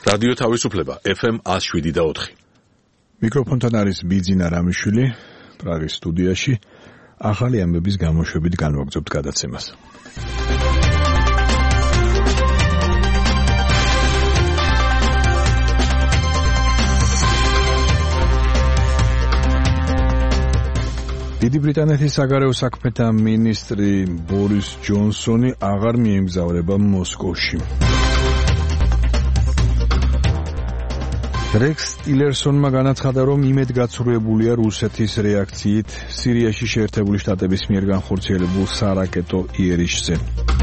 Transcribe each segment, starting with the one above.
რადიო თავისუფლება FM 107.4. მიკროფონთან არის ბიძინა რამიშვილი, პრაღის სტუდიაში. ახალი ამბების გამოშვებით განვაგრძობთ გადაცემას. დიდი ბრიტანეთის საგარეო საქმეთა მინისტრი ბორის ჯონსონი აღარ მიემგზავრება მოსკოვში. რექს ტილერსონმა განაცხადა, რომ იმედგაცრუებულია რუსეთის რეაქციით სირიაში შეერთებული შტატების მიერ განხორციელებულ სარაკეტო იერიშზე.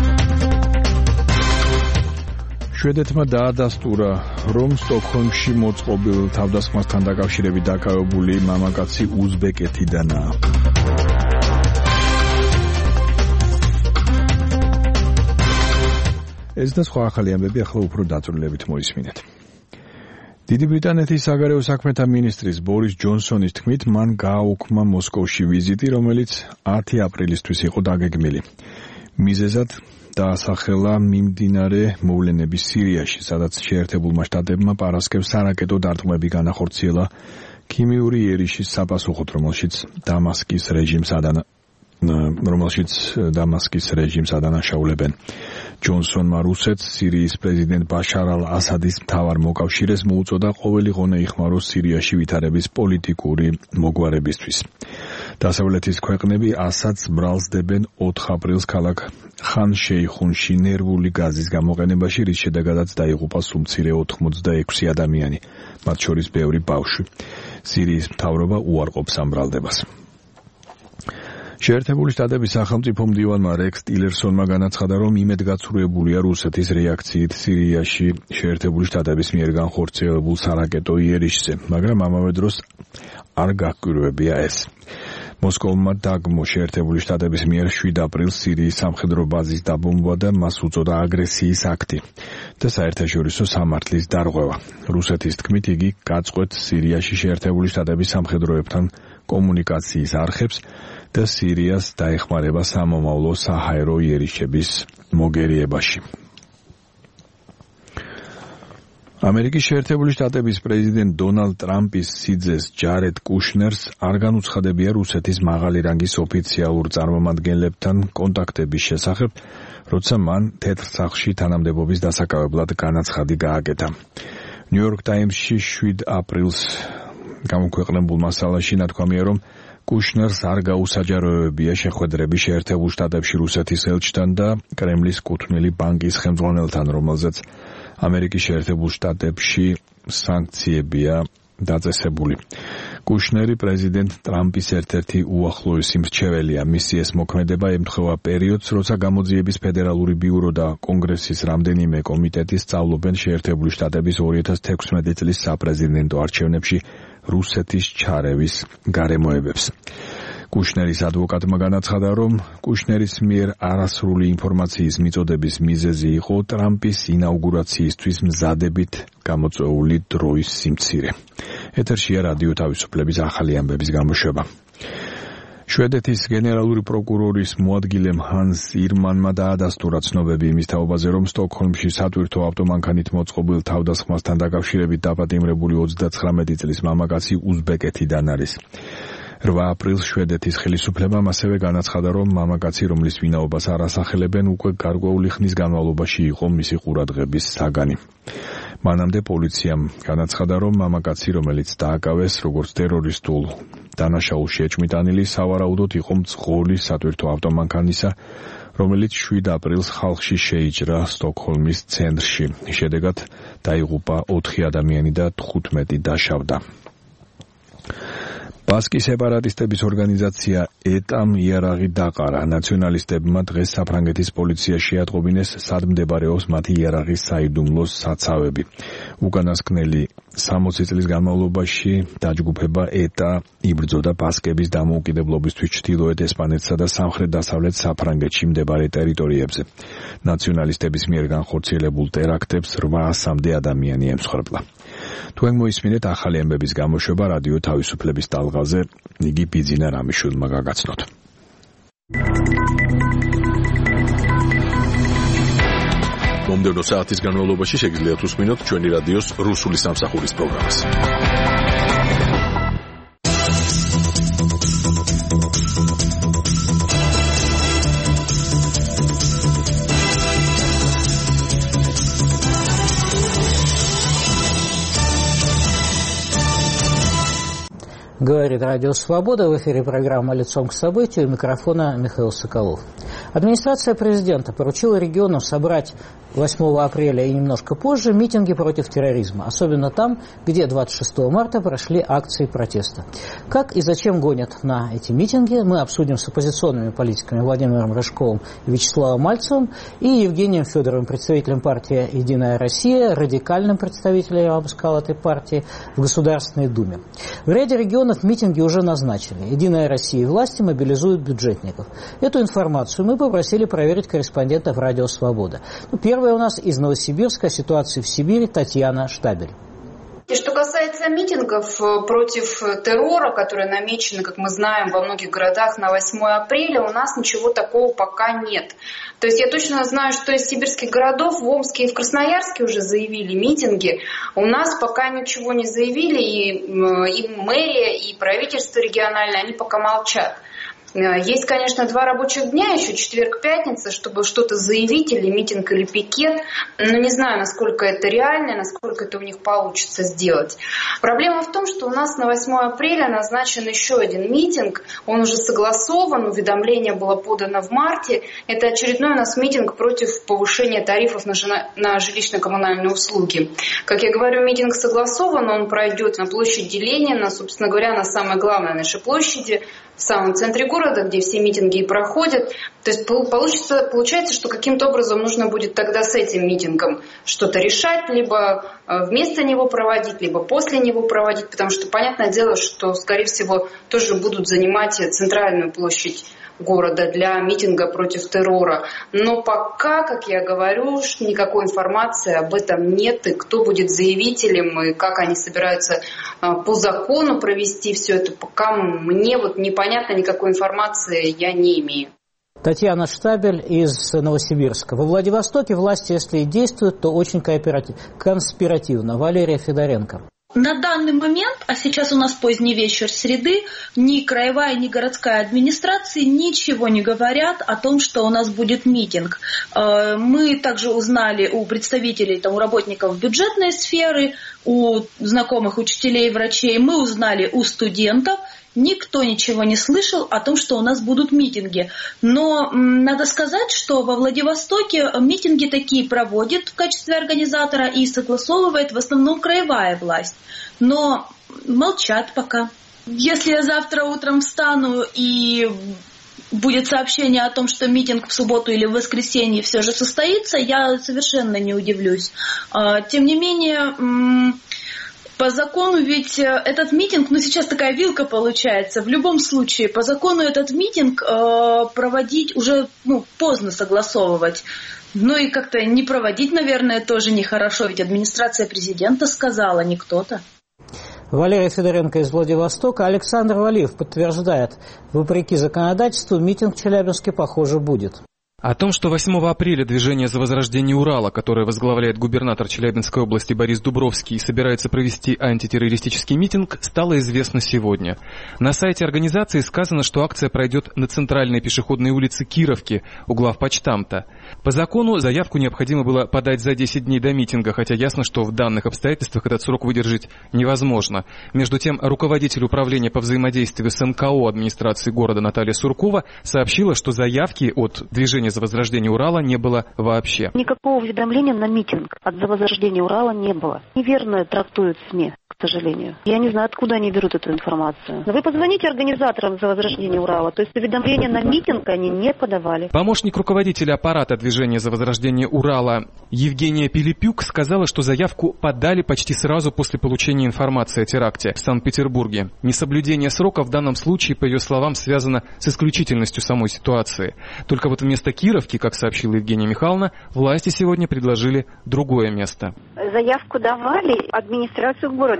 შვედეთმა დაადასტურა, რომ სტოკჰოლმში მოწყობილ თავდასხმასთან დაკავშირებით დაკავებული მამაკაცი უზბეკეთიდანაა. ეს და სხვა ახალი ამბები ახლა უფრო დაწვრილებით მოისმინეთ. დიდი ბრიტანეთის საგარეო საქმეთა მინისტრის ბორის ჯონსონის თქმით, მან გააუქმა მოსკოვში ვიზიტი, რომელიც 10 აპრილისთვის იყო დაგეგმილი. მიზეზად დაასახელა მიმდინარე მოვლენები სირიაში, სადაც შეერთებულმა შტატებმა პარასკევს სარაკეტო დარტყმები განახორციელა ქიმიური იერიშის საპასუხოდ, რომელშიც დამასკის რეჟიმს ადანაშაულებენ. ჯონსონმა რუსეთს სირიის პრეზიდენტ ბაშარ ალ-ასადის მთავარ მოკავშირეს მოუწოდა ყოველი ღონე იხმაროს სირიაში ვითარების პოლიტიკური მოგვარებისთვის. დასავლეთის ქვეყნები ასადს ბრალსდებენ 4 აპრილს ქალაქ ხან-შეიხუნში ნერვული გაზის გამოყენებაში, რის შედეგადაც დაიღუპა სულ მცირე 86 ადამიანი, მათ შორის ბევრი ბავშვი. სირიის მთავრობა უარყოფს ამ ბრალდებას. შეერთებული შტატების სახელმწიფო მდივანმა რექს ტილერსონმა განაცხადა, რომ იმედგაცრუებულია რუსეთის რეაქციით სირიაში შეერთებული შტატების მიერ განხორციელებულ სარაკეტო იერიშზე, მაგრამ ამავე დროს არ გაგვირვებია ეს. მოსკოვმა დაგმო შეერთებული შტატების მიერ 7 აპრილს სირიის სამხედრო ბაზის დაბომბვა და მას უწოდა აგრესიის აქტი და საერთაშორისო სამართლის დარღვევა. რუსეთის თქმით, იგი გაწყვეტს სირიაში შეერთებული შტატების სამხედროებთან კომუნიკაციის არხებს და სირიას დაეხმარება სამომავლო საჰაერო იერიშების მოგერიებაში. ამერიკის შეერთებული შტატების პრეზიდენტ დონალდ ტრამპის სიძეს ჯარედ კუშნერს არ განუცხადებია რუსეთის მაღალი რანგის ოფიციალურ წარმომადგენლებთან კონტაქტების შესახებ, როცა მან თეთრ სახლში თანამდებობის დასაკავებლად განაცხადი გააკეთა. ნიუ-იორკ ტაიმსში 7 აპრილს გამოქვეყნებულ მასალაში ნათქვამია, რომ კუშნერს არ გაუსაჯაროებია შეხვედრები შეერთებულ შტატებში რუსეთის ელჩთან და კრემლის კუთვნილი ბანკის ხელმძღვანელთან, რომელზეც ამერიკის შეერთებულ შტატებში სანქციებია დაწესებული. კუშნერი პრეზიდენტ ტრამპის ერთ-ერთი უახლოესი მრჩეველია. მისი ეს მოქმედება ემთხვევა პერიოდს, როცა გამოძიების ფედერალური ბიურო და კონგრესის რამდენიმე კომიტეტი სწავლობენ შეერთებული შტატების 2016 წლის საპრეზიდენტო არჩევნებში რუსეთის ჩარევის გარემოებებს. კუშნერის ადვოკატმა განაცხადა, რომ კუშნერის მიერ არასრული ინფორმაციის მიწოდების მიზეზი იყო ტრამპის ინაუგურაციისთვის მზადებით გამოწვეული დროის სიმცირე. ეთერშია რადიო თავისუფლების ახალი ამბების გამოშვება. შვედეთის გენერალური პროკურორის მოადგილემ ჰანს ირმანმა დაადასტურა ცნობები იმის თაობაზე, რომ სტოკჰოლმში სატვირთო ავტომანქანით მოწყობილ თავდასხმასთან დაკავშირებით დაპატიმრებული 39 წლის მამაკაცი უზბეკეთიდან არის. 8 აპრილს შვედეთის ხელისუფლებამ ასევე განაცხადა, რომ მამაკაცი, რომლის ვინაობას არ ასახელებენ, უკვე გარკვეული ხნის განმავლობაში იყო მისი ყურადღების საგანი. მანამდე პოლიციამ განაცხადა, რომ მამაკაცი, რომელიც დააკავეს როგორც ტერორისტულ დანაშაულში ეჭვმიტანილი, სავარაუდოდ იყო მძღოლი სატვირთო ავტომანქანისა, რომელიც 7 აპრილს ხალხში შეიჭრა სტოკჰოლმის ცენტრში. შედეგად დაიღუპა 4 ადამიანი და 15 დაშავდა. ბასკის სეპარატისტების ორგანიზაცია ეტამ იარაღი დაყარა. ნაციონალისტებმა დღეს საფრანგეთის პოლიცია შეატყობინეს, სად მდებარეობს მათი იარაღის საიდუმლოს საცავები. უკანასკნელი 60 წლის განმავლობაში დაჯგუფება ეტა იბრძოდა ბასკების დამოუკიდებლობისთვის ჩრდილოეთ ესპანეთსა და სამხრეთ-დასავლეთ საფრანგეთში მდებარე ტერიტორიებზე. ნაციონალისტების მიერ განხორციელებულ ტერაქტებს 800-მდე ადამიანი ემსხვერპლა. თქვენ მოისმინეთ ახალი ამბების გამოშვება რადიო თავისუფლების ტალღაზე, იგი ბიძინა რამიშვილმა გაგაცნოთ. მომდევნო საათის განმავლობაში შეგიძლიათ უსმინოთ ჩვენი რადიოს რუსული სამსახურის პროგრამას. Говорит Радио Свобода. В эфире программа «Лицом к событию». У микрофона Михаил Соколов. Администрация президента поручила регионам собрать 8 апреля и немножко позже митинги против терроризма. Особенно там, где 26 марта прошли акции протеста. Как и зачем гонят на эти митинги, мы обсудим с оппозиционными политиками Владимиром Рыжковым и Вячеславом Мальцевым и Евгением Федоровым, представителем партии «Единая Россия», радикальным представителем, я бы сказал, этой партии в Государственной Думе. В ряде регионов митинги уже назначены. «Единая Россия» и власти мобилизуют бюджетников. Эту информацию мы попросили проверить корреспондентов «Радио Свобода». Первая у нас из Новосибирска о ситуации в Сибири Татьяна Штабель. И что касается митингов против террора, которые намечены, как мы знаем, во многих городах на 8 апреля, у нас ничего такого пока нет. То есть я точно знаю, что из сибирских городов в Омске и в Красноярске уже заявили митинги. У нас пока ничего не заявили, и мэрия, и правительство региональное, они пока молчат. Есть, конечно, 2 рабочих дня, еще четверг-пятница, чтобы что-то заявить, или митинг, или пикет. Но не знаю, насколько это реально, насколько это у них получится сделать. Проблема в том, что у нас на 8 апреля назначен еще один митинг. Он уже согласован, уведомление было подано в марте. Это очередной у нас митинг против повышения тарифов на жилищно-коммунальные услуги. Как я говорю, митинг согласован, он пройдет на площади Ленина, собственно говоря, на самой главной нашей площади, в самом центре города, где все митинги и проходят. То есть получается, что каким-то образом нужно будет тогда с этим митингом что-то решать, либо вместо него проводить, либо после него проводить, потому что понятное дело, что, скорее всего, тоже будут занимать центральную площадь города для митинга против террора. Но пока, как я говорю, никакой информации об этом нет, и кто будет заявителем, и как они собираются по закону провести все это, пока мне непонятно, никакой информации я не имею. Татьяна Штабель из Новосибирска. Во Владивостоке власти, если и действуют, то очень конспиративно. Валерия Федоренко. На данный момент, а сейчас у нас поздний вечер среды, ни краевая, ни городская администрации ничего не говорят о том, что у нас будет митинг. Мы также узнали у представителей, у работников бюджетной сферы, у знакомых учителей и врачей, мы узнали у студентов. Никто ничего не слышал о том, что у нас будут митинги. Но надо сказать, что во Владивостоке митинги такие проводит в качестве организатора и согласовывает в основном краевая власть. Но молчат пока. Если я завтра утром встану и будет сообщение о том, что митинг в субботу или в воскресенье все же состоится, я совершенно не удивлюсь. Тем не менее, по закону ведь этот митинг, сейчас такая вилка получается. В любом случае, по закону этот митинг проводить уже поздно согласовывать. И как-то не проводить, наверное, тоже нехорошо. Ведь администрация президента сказала, не кто-то. Валерия Федоренко из Владивостока. Александр Валиев подтверждает, вопреки законодательству, митинг в Челябинске, похоже, будет. О том, что 8 апреля движение «За возрождение Урала», которое возглавляет губернатор Челябинской области Борис Дубровский, собирается провести антитеррористический митинг, стало известно сегодня. На сайте организации сказано, что акция пройдет на центральной пешеходной улице Кировки, у главпочтамта. По закону заявку необходимо было подать за 10 дней до митинга, хотя ясно, что в данных обстоятельствах этот срок выдержать невозможно. Между тем, руководитель управления по взаимодействию с НКО администрации города Наталья Суркова сообщила, что заявки от движения «За возрождение Урала» не было вообще. Никакого уведомления на митинг от «За возрождение Урала» не было. Неверно трактуют СМИ, к сожалению. Я не знаю, откуда они берут эту информацию. Но вы позвоните организаторам «За возрождение Урала», то есть уведомления на митинг они не подавали. Помощник руководителя аппарата движения «За возрождение Урала» Евгения Пилипюк сказала, что заявку подали почти сразу после получения информации о теракте в Санкт-Петербурге. Несоблюдение срока в данном случае, по ее словам, связано с исключительностью самой ситуации. Только вместо Кировки, как сообщила Евгения Михайловна, власти сегодня предложили другое место. Заявку давали администрацию города.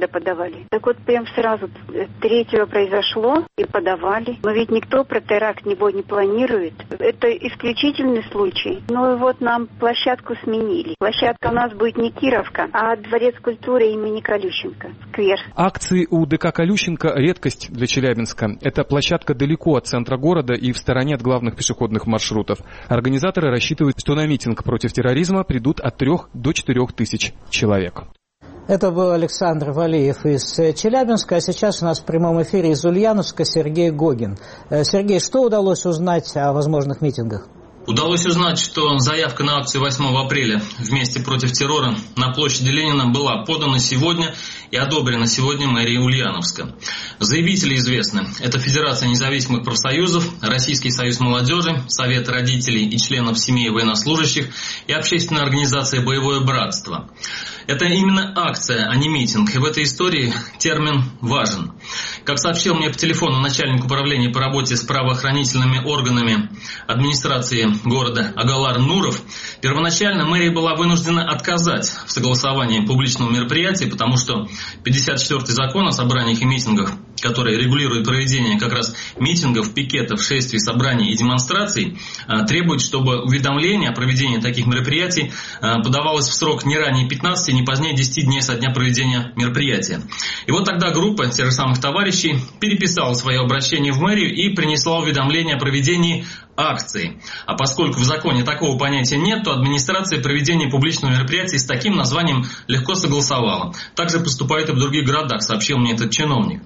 когда подавали. Так вот, прям сразу 3-го произошло и подавали. Но ведь никто про теракт не планирует. Это исключительный случай. Ну и вот нам площадку сменили. Площадка у нас будет не Кировка, а Дворец культуры имени Колющенко. Сквер. Акции у ДК Колющенко – редкость для Челябинска. Эта площадка далеко от центра города и в стороне от главных пешеходных маршрутов. Организаторы рассчитывают, что на митинг против терроризма придут от 3 до 4 тысяч человек. Это был Александр Валиев из Челябинска, а сейчас у нас в прямом эфире из Ульяновска Сергей Гогин. Сергей, что удалось узнать о возможных митингах? Удалось узнать, что заявка на акцию 8 апреля «Вместе против террора» на площади Ленина была подана сегодня и одобрена сегодня мэрией Ульяновска. Заявители известны. Это Федерация независимых профсоюзов, Российский союз молодежи, Совет родителей и членов семей военнослужащих и общественная организация «Боевое братство». Это именно акция, а не митинг, и в этой истории термин важен. Как сообщил мне по телефону начальник управления по работе с правоохранительными органами администрации города Агалар Нуров, первоначально мэрия была вынуждена отказать в согласовании публичного мероприятия, потому что 54-й закон о собраниях и митингах, который регулирует проведение как раз митингов, пикетов, шествий, собраний и демонстраций, требует, чтобы уведомление о проведении таких мероприятий подавалось в срок не ранее 15, не позднее 10 дней со дня проведения мероприятия. И вот тогда группа тех же самых товарищей переписала свое обращение в мэрию и принесла уведомление о проведении акции. А поскольку в законе такого понятия нет, то администрация проведения публичного мероприятия с таким названием легко согласовала. Также поступает и в других городах, сообщил мне этот чиновник.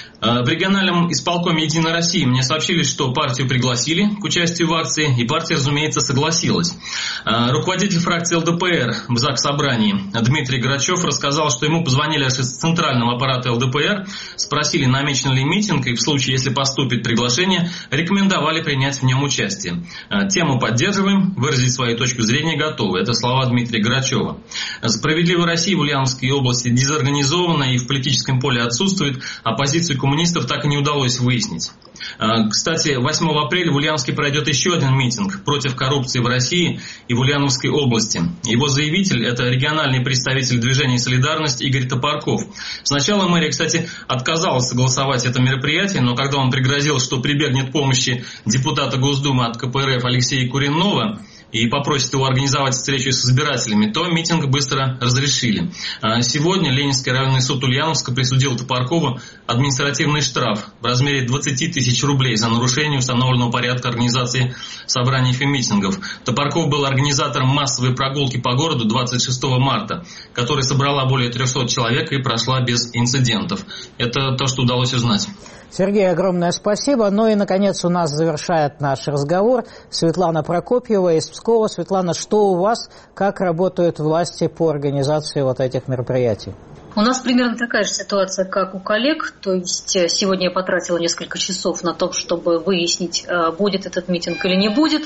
В региональном исполкоме «Единой России» мне сообщили, что партию пригласили к участию в акции, и партия, разумеется, согласилась. Руководитель фракции ЛДПР в Заксобрании Дмитрий Грачев рассказал, что ему позвонили аж из центрального аппарата ЛДПР, спросили, намечен ли митинг, и в случае, если поступит приглашение, рекомендовали принять в нем участие. Тему поддерживаем, выразить свою точку зрения готовы. Это слова Дмитрия Грачева. «Справедливая Россия» в Ульяновской области дезорганизована и в политическом поле отсутствует, а позицию коммунистов так и не удалось выяснить. Кстати, 8 апреля в Ульяновске пройдет еще один митинг против коррупции в России и в Ульяновской области. Его заявитель – это региональный представитель движения «Солидарность» Игорь Топорков. Сначала мэрия, кстати, отказалась согласовать это мероприятие, но когда он пригрозил, что прибегнет к помощи депутата Госдумы от КПРФ Алексея Куренного и попросит его организовать встречу с избирателями, то митинг быстро разрешили. Сегодня Ленинский районный суд Ульяновска присудил Топоркову административный штраф в размере 20 тысяч рублей за нарушение установленного порядка организации собраний и митингов. Топорков был организатором массовой прогулки по городу 26 марта, которая собрала более 300 человек и прошла без инцидентов. Это то, что удалось узнать. Сергей, огромное спасибо. Ну и, наконец, у нас завершает наш разговор Светлана Прокопьева из Пскова. Светлана, что у вас, как работают власти по организации вот этих мероприятий? У нас примерно такая же ситуация, как у коллег. То есть сегодня я потратила несколько часов на то, чтобы выяснить, будет этот митинг или не будет,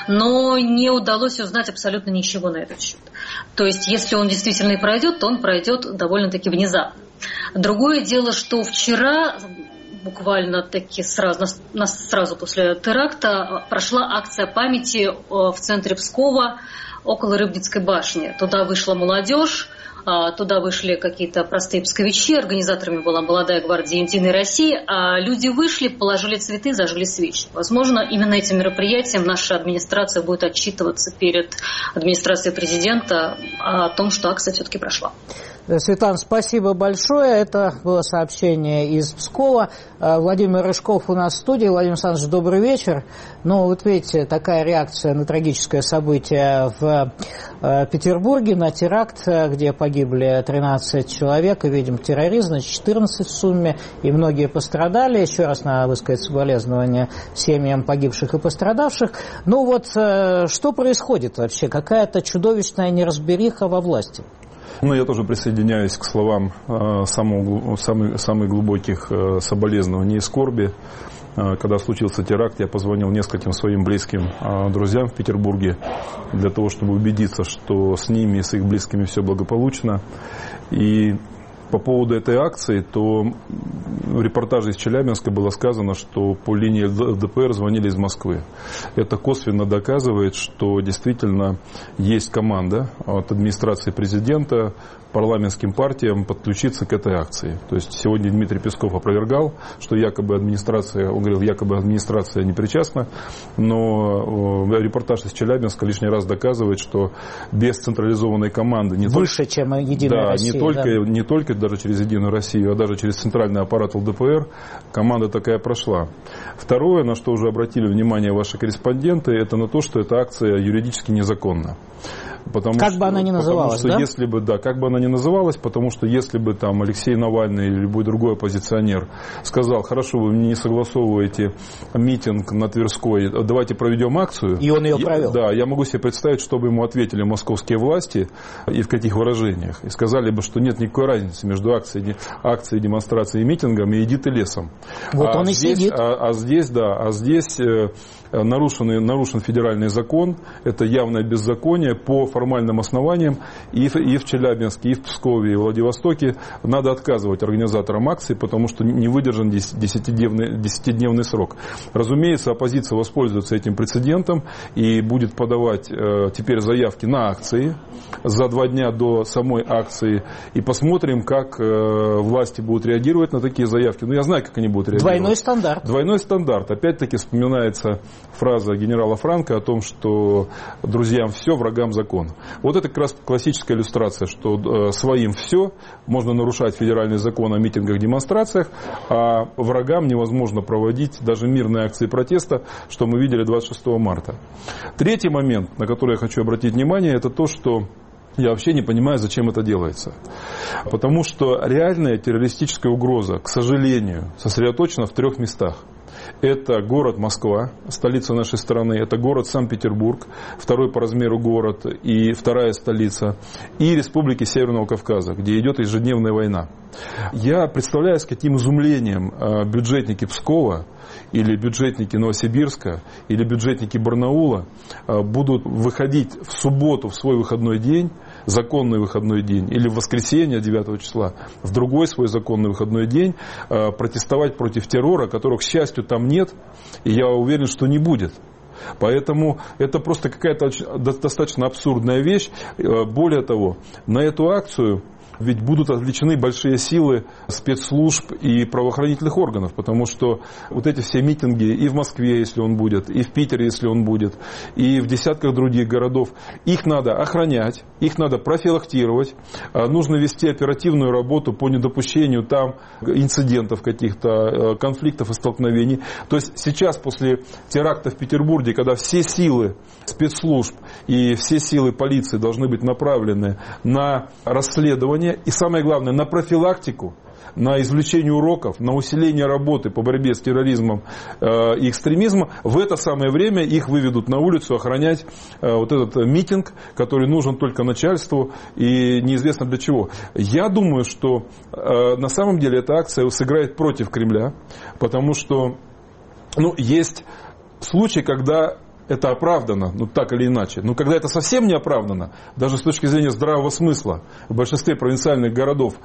но не удалось узнать абсолютно ничего на этот счет. То есть если он действительно и пройдет, то он пройдет довольно-таки внезапно. Другое дело, что вчера, буквально-таки сразу после теракта, прошла акция памяти в центре Пскова около Рыбницкой башни. Туда вышла молодежь, туда вышли какие-то простые псковичи, организаторами была молодая гвардия «Единой России», а люди вышли, положили цветы, зажгли свечи. Возможно, именно этим мероприятием наша администрация будет отчитываться перед администрацией президента о том, что акция все-таки прошла. Светлана, спасибо большое. Это было сообщение из Пскова. Владимир Рыжков у нас в студии. Владимир Александрович, добрый вечер. Ну, вот видите, такая реакция на трагическое событие в Петербурге, на теракт, где погибли 13 человек, и, видим, терроризм, значит, 14 в сумме, и многие пострадали. Еще раз надо высказать соболезнования семьям погибших и пострадавших. Ну вот, что происходит вообще? Какая-то чудовищная неразбериха во власти. Ну, я тоже присоединяюсь к словам самых глубоких соболезнований и скорби. Когда случился теракт, я позвонил нескольким своим близким друзьям в Петербурге для того, чтобы убедиться, что с ними и с их близкими все благополучно. И по поводу этой акции, то в репортаже из Челябинска было сказано, что по линии ЛДПР звонили из Москвы. Это косвенно доказывает, что действительно есть команда от администрации президента парламентским партиям подключиться к этой акции. То есть сегодня Дмитрий Песков опровергал, что якобы администрация, он говорил, якобы администрация не причастна, но репортаж из Челябинска лишний раз доказывает, что без централизованной команды выше, чем Единая Россия. Не только даже через Единую Россию, а даже через центральный аппарат ЛДПР команда такая прошла. Второе, на что уже обратили внимание ваши корреспонденты, это на то, что эта акция юридически незаконна. Как бы она ни называлась, да? Если бы, да, как бы она ни называлась, потому что если бы там Алексей Навальный или любой другой оппозиционер сказал, хорошо, вы мне не согласовываете митинг на Тверской, давайте проведем акцию. И он ее провел. Да, я могу себе представить, что бы ему ответили московские власти и в каких выражениях. И сказали бы, что нет никакой разницы между акцией, демонстрацией и митингом, и иди ты лесом. Вот он и сидит. Здесь нарушен федеральный закон, это явное беззаконие по формальным основаниям и в Челябинске, и в Пскове, и в Владивостоке надо отказывать организаторам акции, потому что не выдержан 10-дневный срок. Разумеется, оппозиция воспользуется этим прецедентом и будет подавать теперь заявки на акции за 2 дня до самой акции. И посмотрим, как власти будут реагировать на такие заявки. Я знаю, как они будут реагировать. Двойной стандарт. Двойной стандарт. Опять-таки вспоминается фраза генерала Франко о том, что друзьям все, врагам закон. Вот это как раз классическая иллюстрация, что своим все, можно нарушать федеральный закон о митингах, демонстрациях, а врагам невозможно проводить даже мирные акции протеста, что мы видели 26 марта. Третий момент, на который я хочу обратить внимание, это то, что я вообще не понимаю, зачем это делается. Потому что реальная террористическая угроза, к сожалению, сосредоточена в 3 местах. Это город Москва, столица нашей страны, это город Санкт-Петербург, второй по размеру город и вторая столица, и республики Северного Кавказа, где идет ежедневная война. Я представляю, с каким изумлением бюджетники Пскова или бюджетники Новосибирска или бюджетники Барнаула будут выходить в субботу в свой выходной день, законный выходной день, или в воскресенье 9 числа, в другой свой законный выходной день, протестовать против террора, которого, к счастью, там нет, и я уверен, что не будет. Поэтому это просто какая-то достаточно абсурдная вещь. Более того, на эту акцию ведь будут отвлечены большие силы спецслужб и правоохранительных органов, потому что вот эти все митинги и в Москве, если он будет, и в Питере, если он будет, и в десятках других городов, их надо охранять, их надо профилактировать, нужно вести оперативную работу по недопущению там инцидентов каких-то, конфликтов и столкновений. То есть сейчас после теракта в Петербурге, когда все силы спецслужб и все силы полиции должны быть направлены на расследование, и самое главное, на профилактику, на извлечение уроков, на усиление работы по борьбе с терроризмом и экстремизмом, в это самое время их выведут на улицу охранять вот этот митинг, который нужен только начальству и неизвестно для чего. Я думаю, что на самом деле эта акция сыграет против Кремля, потому что есть случаи, когда это оправдано, так или иначе. Но когда это совсем не оправдано, даже с точки зрения здравого смысла, в большинстве провинциальных городов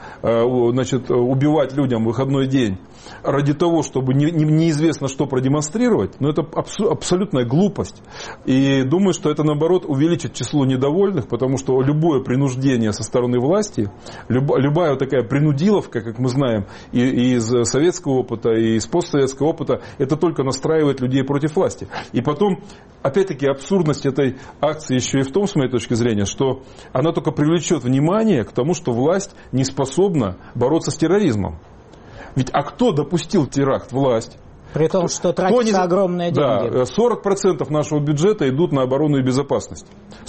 убивать людям в выходной день ради того, чтобы неизвестно что продемонстрировать, это абсолютная глупость. И думаю, что это, наоборот, увеличит число недовольных, потому что любое принуждение со стороны власти, любая такая принудиловка, как мы знаем, и из советского опыта, и из постсоветского опыта, это только настраивает людей против власти. И потом, опять-таки, абсурдность этой акции еще и в том, с моей точки зрения, что она только привлечет внимание к тому, что власть не способна бороться с терроризмом. Ведь кто допустил теракт? Власть. При том, что тратятся огромные деньги. Да, 40% нашего бюджета идут на оборону и безопасность.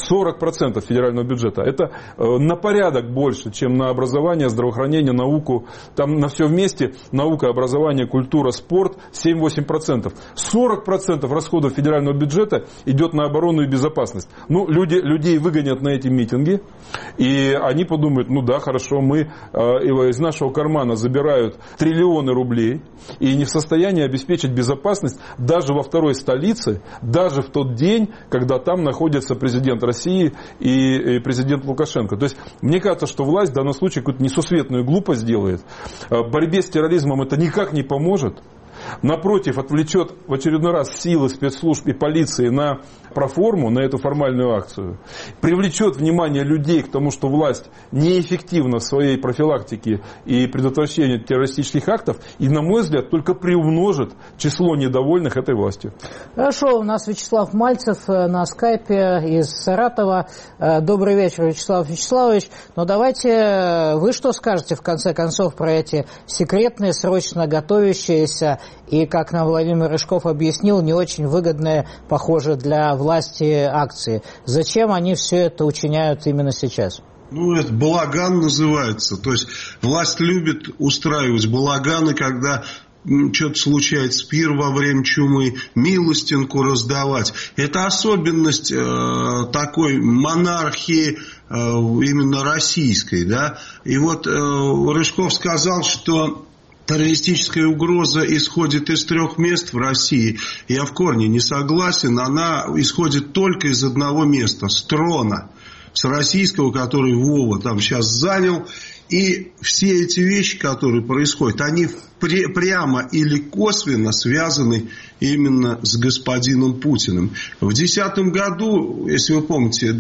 40% федерального бюджета. Это на порядок больше, чем на образование, здравоохранение, науку. Там на все вместе наука, образование, культура, спорт 7-8%. 40% расходов федерального бюджета идет на оборону и безопасность. Людей выгонят на эти митинги, и они подумают, хорошо, мы из нашего кармана забирают триллионы рублей и не в состоянии обеспечить обеспечить безопасность даже во второй столице, даже в тот день, когда там находится президент России и президент Лукашенко. То есть, мне кажется, что власть в данном случае какую-то несусветную глупость делает. В борьбе с терроризмом это никак не поможет. Напротив, отвлечет в очередной раз силы спецслужб и полиции на проформу, на эту формальную акцию. Привлечет внимание людей к тому, что власть неэффективна в своей профилактике и предотвращении террористических актов. И, на мой взгляд, только приумножит число недовольных этой властью. Хорошо, у нас Вячеслав Мальцев на скайпе из Саратова. Добрый вечер, Вячеслав Вячеславович. Но давайте вы что скажете, в конце концов, про эти секретные, срочно готовящиеся и, как нам Владимир Рыжков объяснил, не очень выгодные, похоже, для власти акции. Зачем они все это учиняют именно сейчас? Ну, это балаган называется. То есть власть любит устраивать балаганы, когда что-то случается, пир во время чумы, милостинку раздавать. Это особенность такой монархии именно российской. Да? И вот Рыжков сказал, что террористическая угроза исходит из 3 мест в России. Я в корне не согласен. Она исходит только из одного места, с трона. С российского, который Вова там сейчас занял. И все эти вещи, которые происходят, они прямо или косвенно связаны именно с господином Путиным. В 2010 году, если вы помните,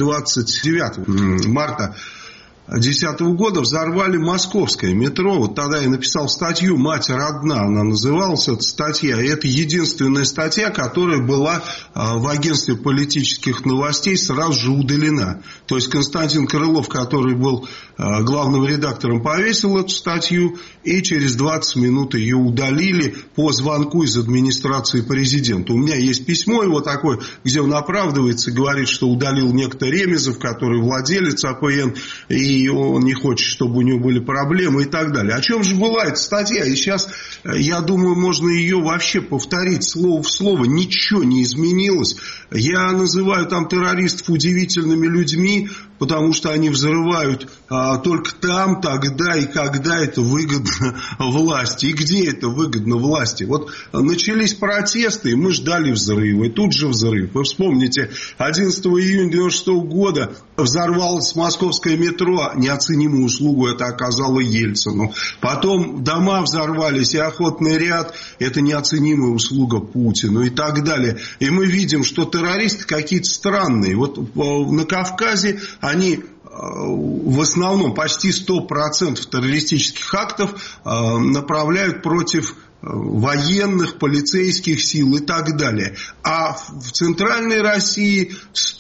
29 марта 2010 года взорвали московское метро. Вот тогда я написал статью «Мать родна», она называлась, эта статья. И это единственная статья, которая была в агентстве политических новостей сразу же удалена. То есть Константин Крылов, который был главным редактором, повесил эту статью, и через 20 минут ее удалили по звонку из администрации президента. У меня есть письмо его такое, где он оправдывается, говорит, что удалил некто Ремезов, который владелец АПН, и он не хочет, чтобы у него были проблемы и так далее. О чем же была эта статья? И сейчас, я думаю, можно ее вообще повторить слово в слово. Ничего не изменилось. Я называю там террористов удивительными людьми, потому что они взрывают только там, тогда и когда это выгодно власти. И где это выгодно власти? Вот начались протесты, и мы ждали взрыва. И тут же взрыв. Вы вспомните, 11 июня 1996 года взорвалось московское метро. Неоценимую услугу это оказало Ельцину. Потом дома взорвались, и охотный ряд — это неоценимая услуга Путину и так далее. И мы видим, что террористы какие-то странные. Вот на Кавказе они в основном почти 100% террористических актов направляют против военных, полицейских сил и так далее. А в Центральной России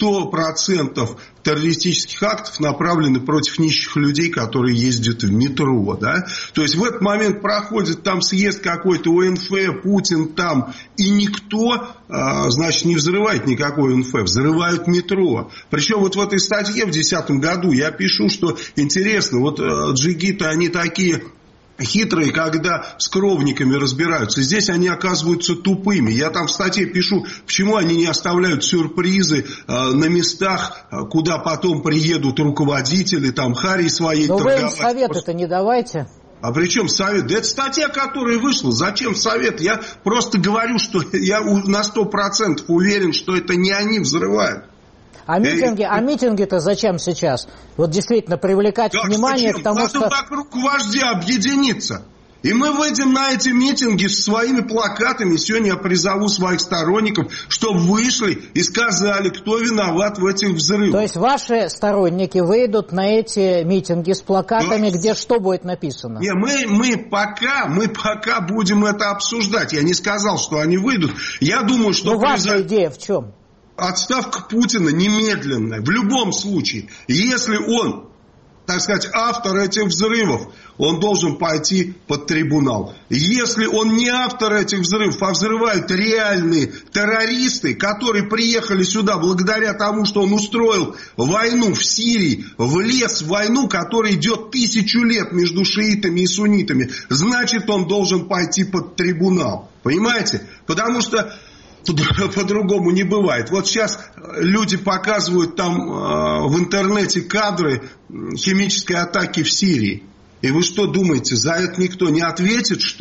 100% террористических актов направлены против нищих людей, которые ездят в метро. Да? То есть в этот момент проходит там съезд какой-то ОНФ, Путин там, и никто, значит, не взрывает никакой ОНФ, взрывают метро. Причем вот в этой статье в 2010 году я пишу, что интересно, вот джигиты, они такие хитрые, когда с кровниками разбираются. Здесь они оказываются тупыми. Я там в статье пишу, почему они не оставляют сюрпризы на местах, куда потом приедут руководители, там, хари своей торговать. Но вы им советы-то не давайте. А при чем совет? Да это статья, которая вышла. Зачем совет? Я просто говорю, что я на 100% уверен, что это не они взрывают. А митинги-то зачем сейчас? Вот действительно привлекать внимание к тому, что... Надо вокруг вождя объединиться. И мы выйдем на эти митинги с своими плакатами. Сегодня я призову своих сторонников, чтобы вышли и сказали, кто виноват в этих взрывах. То есть ваши сторонники выйдут на эти митинги с плакатами, где что будет написано? Не, мы пока будем это обсуждать. Я не сказал, что они выйдут. Я думаю, что... Но ваша идея в чем? Отставка Путина немедленная. В любом случае. Если он, так сказать, автор этих взрывов, он должен пойти под трибунал. Если он не автор этих взрывов, а взрывают реальные террористы, которые приехали сюда благодаря тому, что он устроил войну в Сирии, влез в войну, которая идет 1000 лет между шиитами и суннитами, значит, он должен пойти под трибунал. Понимаете? Потому что по-другому не бывает. Вот сейчас люди показывают там в интернете кадры химической атаки в Сирии. И вы что думаете, за это никто не ответит, что ли?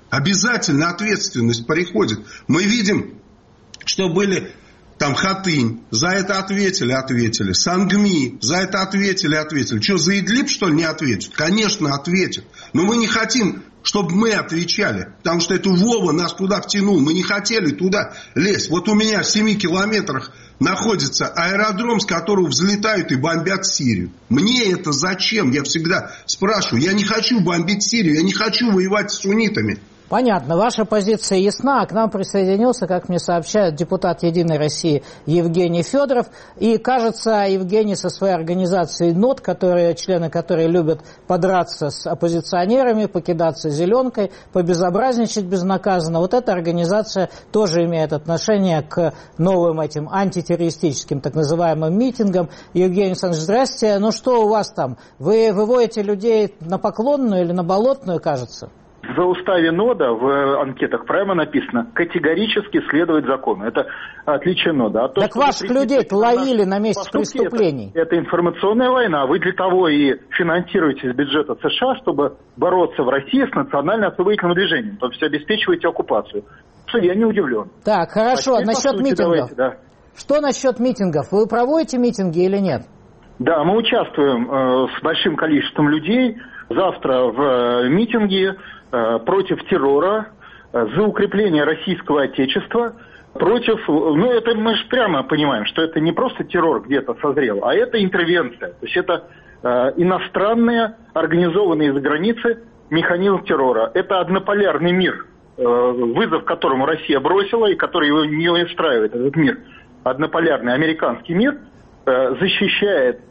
Обязательно ответственность приходит. Мы видим, что были там Хатынь, за это ответили. Сангми, за это ответили. Что, за Идлиб, что ли, не ответят? Конечно, ответят. Но мы не хотим, чтобы мы отвечали. Потому что это Вова нас туда втянул. Мы не хотели туда лезть. Вот у меня в 7 километрах находится аэродром, с которого взлетают и бомбят Сирию. Мне это зачем? Я всегда спрашиваю. Я не хочу бомбить Сирию. Я не хочу воевать с суннитами. Понятно, ваша позиция ясна. К нам присоединился, как мне сообщают, депутат «Единой России» Евгений Федоров. И, кажется, Евгений со своей организацией НОТ, члены которой любят подраться с оппозиционерами, покидаться зеленкой, побезобразничать безнаказанно. Вот эта организация тоже имеет отношение к новым этим антитеррористическим так называемым митингам. Евгений Александрович, здрасте. Ну что у вас там? Вы выводите людей на Поклонную или на Болотную, кажется? В уставе НОДА в анкетах прямо написано «категорически следовать закону». Это отличие НОДА. Так ваших людей-то ловили на месте преступлений. Это информационная война. Вы для того и финансируете из бюджета США, чтобы бороться в России с национально-освободительным движением. То есть обеспечиваете оккупацию. Что я не удивлен. Так, хорошо. Насчет митингов. Да. Что насчет митингов? Вы проводите митинги или нет? Да, мы участвуем с большим количеством людей завтра в митинге против террора, за укрепление российского отечества, против... Ну, это мы же прямо понимаем, что это не просто террор где-то созрел, а это интервенция. То есть это иностранные, организованные из-за границы механизм террора. Это однополярный мир, вызов которому Россия бросила и который его не устраивает, этот мир. Однополярный американский мир защищает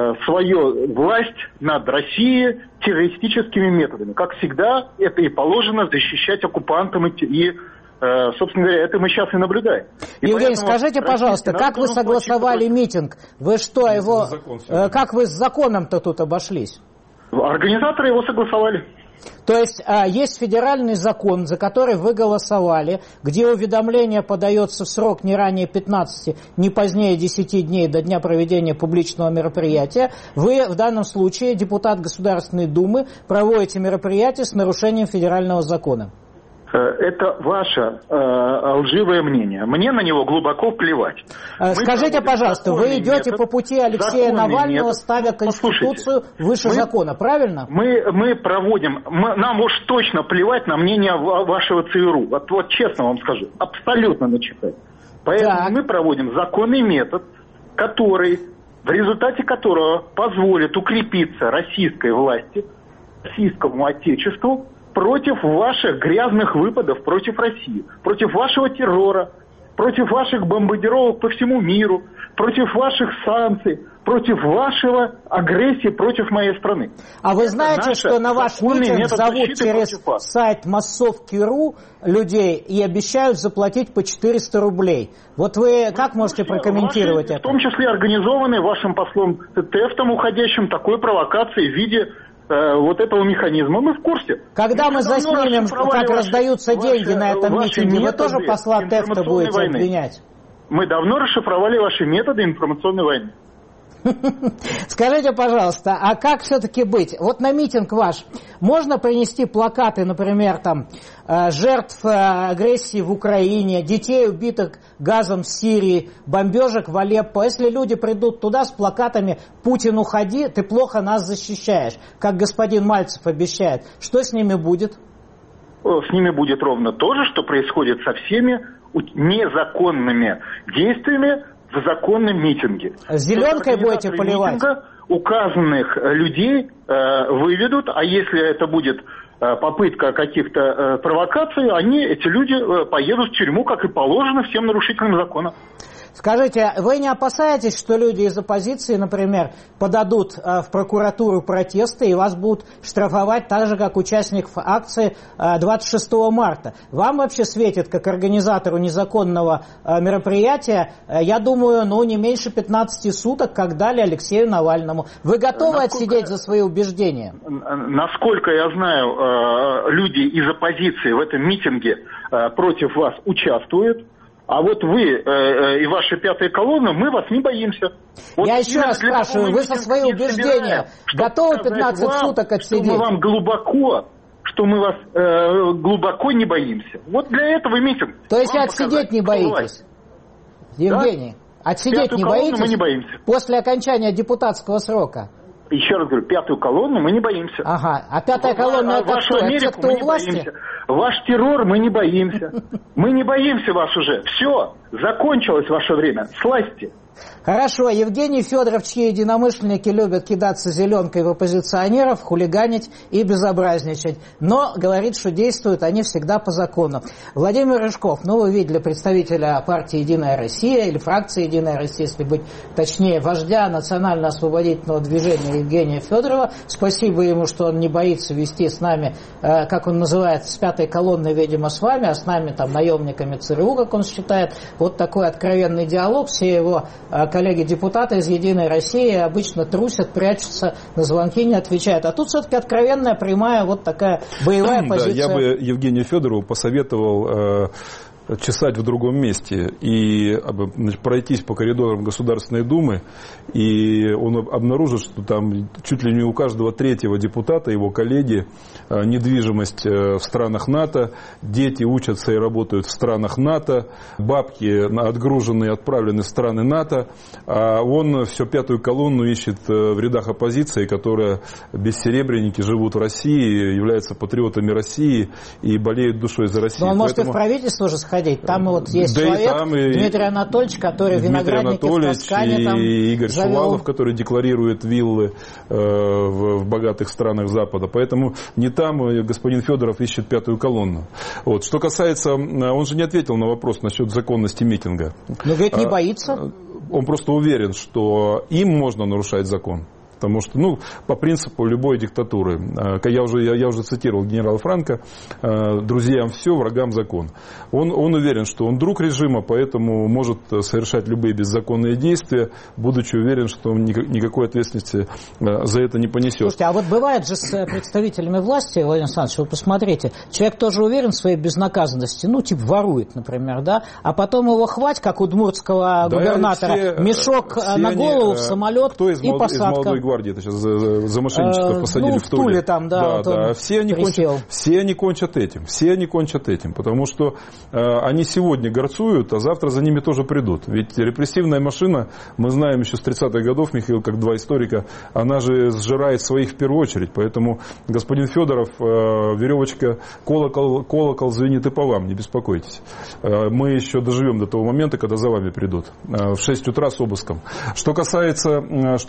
свою власть над Россией террористическими методами. Как всегда, это и положено защищать оккупантам и, собственно говоря, это мы сейчас и наблюдаем. Евгений, скажите, пожалуйста, как вы согласовали митинг? Вы что, как вы с законом-то тут обошлись? Организаторы его согласовали. То есть есть федеральный закон, за который вы голосовали, где уведомление подается в срок не ранее 15, не позднее 10 дней до дня проведения публичного мероприятия. Вы в данном случае, депутат Государственной Думы, проводите мероприятие с нарушением федерального закона. Это ваше лживое мнение. Мне на него глубоко плевать. Скажите, пожалуйста, вы идете по пути Алексея Навального, ставя Конституцию выше закона, правильно? Мы проводим... Нам уж точно плевать на мнение вашего ЦРУ. Вот честно вам скажу. Абсолютно начитать. Поэтому мы проводим законный метод, который, в результате которого позволит укрепиться российской власти, российскому отечеству, против ваших грязных выпадов против России, против вашего террора, против ваших бомбардировок по всему миру, против ваших санкций, против вашего агрессии против моей страны. А вы знаете, что на ваш митинг зовут через сайт массовки.ру людей и обещают заплатить по 400 рублей? Вот вы как можете прокомментировать это? В том числе организованные вашим послом Тефтом уходящим такой провокацией в виде вот этого механизма. Мы в курсе. Когда мы заснимем, как раздаются деньги на этом митинге, вы тоже посла Тефта будете обвинять? Мы давно расшифровали ваши методы информационной войны. Скажите, пожалуйста, а как все-таки быть? Вот на митинг ваш можно принести плакаты, например, там, жертв агрессии в Украине, детей, убитых газом в Сирии, бомбежек в Алеппо. Если люди придут туда с плакатами «Путин, уходи, ты плохо нас защищаешь», как господин Мальцев обещает, что с ними будет? С ними будет ровно то же, что происходит со всеми незаконными действиями в законном митинге. Зеленкой будете поливать? Указанных людей выведут, а если это будет попытка каких-то провокаций, эти люди поедут в тюрьму, как и положено всем нарушителям закона. Скажите, вы не опасаетесь, что люди из оппозиции, например, подадут в прокуратуру протесты и вас будут штрафовать так же, как участников акции 26 марта? Вам вообще светит, как организатору незаконного мероприятия, я думаю, не меньше 15 суток, как дали Алексею Навальному. Вы готовы отсидеть за свои убеждения? Насколько я знаю, люди из оппозиции в этом митинге против вас участвуют. А вот вы и ваша пятая колонна, мы вас не боимся. Вот я еще раз спрашиваю, вы со свои убеждения готовы 15 суток отсидеть? Чтобы вам глубоко что мы вас глубоко не боимся. Вот для этого митинг. То есть отсидеть не боитесь, Евгений? Да? Отсидеть не боитесь? Мы не боимся. После окончания депутатского срока? Еще раз говорю, пятую колонну мы не боимся. Ага, а пятая колонна это вашу кто? Америку Те, кто мы у не власти? боимся. Ваш террор мы не боимся. Мы не боимся вас уже. Все, закончилось ваше время. Слазьте. Хорошо, Евгений Федоров, чьи единомышленники любят кидаться зеленкой в оппозиционеров, хулиганить и безобразничать. Но говорит, что действуют они всегда по закону. Владимир Рыжков, вы видели представителя партии «Единая Россия» или фракции «Единая Россия», если быть точнее, вождя национально-освободительного движения Евгения Федорова. Спасибо ему, что он не боится вести с нами, как он называет, с пятой колонной, видимо, с вами, а с нами, наемниками ЦРУ, как он считает. Вот такой откровенный диалог. Все его коллеги-депутаты из «Единой России» обычно трусят, прячутся, на звонки не отвечают. А тут все-таки откровенная, прямая, вот такая боевая позиция. Да, я бы Евгению Федорову посоветовал чесать в другом месте и пройтись по коридорам Государственной Думы, и он обнаружит, что там чуть ли не у каждого третьего депутата, его коллеги, недвижимость в странах НАТО, дети учатся и работают в странах НАТО, бабки отгруженные, отправлены в страны НАТО, а он всю пятую колонну ищет в рядах оппозиции, которая бессеребренники живут в России, являются патриотами России и болеют душой за Россию. Но он может и в правительство же сходить. Там вот есть человек, Дмитрий Анатольевич, который виноградники в Тоскане там и Игорь завел. Шувалов, который декларирует виллы в богатых странах Запада. Поэтому не там господин Федоров ищет пятую колонну. Вот. Что касается... Он же не ответил на вопрос насчет законности митинга. Но ведь не боится. Он просто уверен, что им можно нарушать закон. Потому что, по принципу любой диктатуры, я уже цитировал генерала Франко, друзьям все, врагам закон. Он уверен, что он друг режима, поэтому может совершать любые беззаконные действия, будучи уверен, что он никакой ответственности за это не понесет. Слушайте, а вот бывает же с представителями власти, Владимир Александрович, вы посмотрите, человек тоже уверен в своей безнаказанности, ворует, например, да, а потом его хвать, как у удмуртского губернатора, мешок на голову, в самолет и посадка. Гвардии, это сейчас за мошенничество посадили в Туле. Там, да. Все они кончат этим. Потому что они сегодня горцуют, а завтра за ними тоже придут. Ведь репрессивная машина, мы знаем еще с 30-х годов, Михаил, как два историка, она же сжирает своих в первую очередь. Поэтому, господин Федоров, веревочка, колокол звенит и по вам, не беспокойтесь. Мы еще доживем до того момента, когда за вами придут. В 6 утра с обыском. Что касается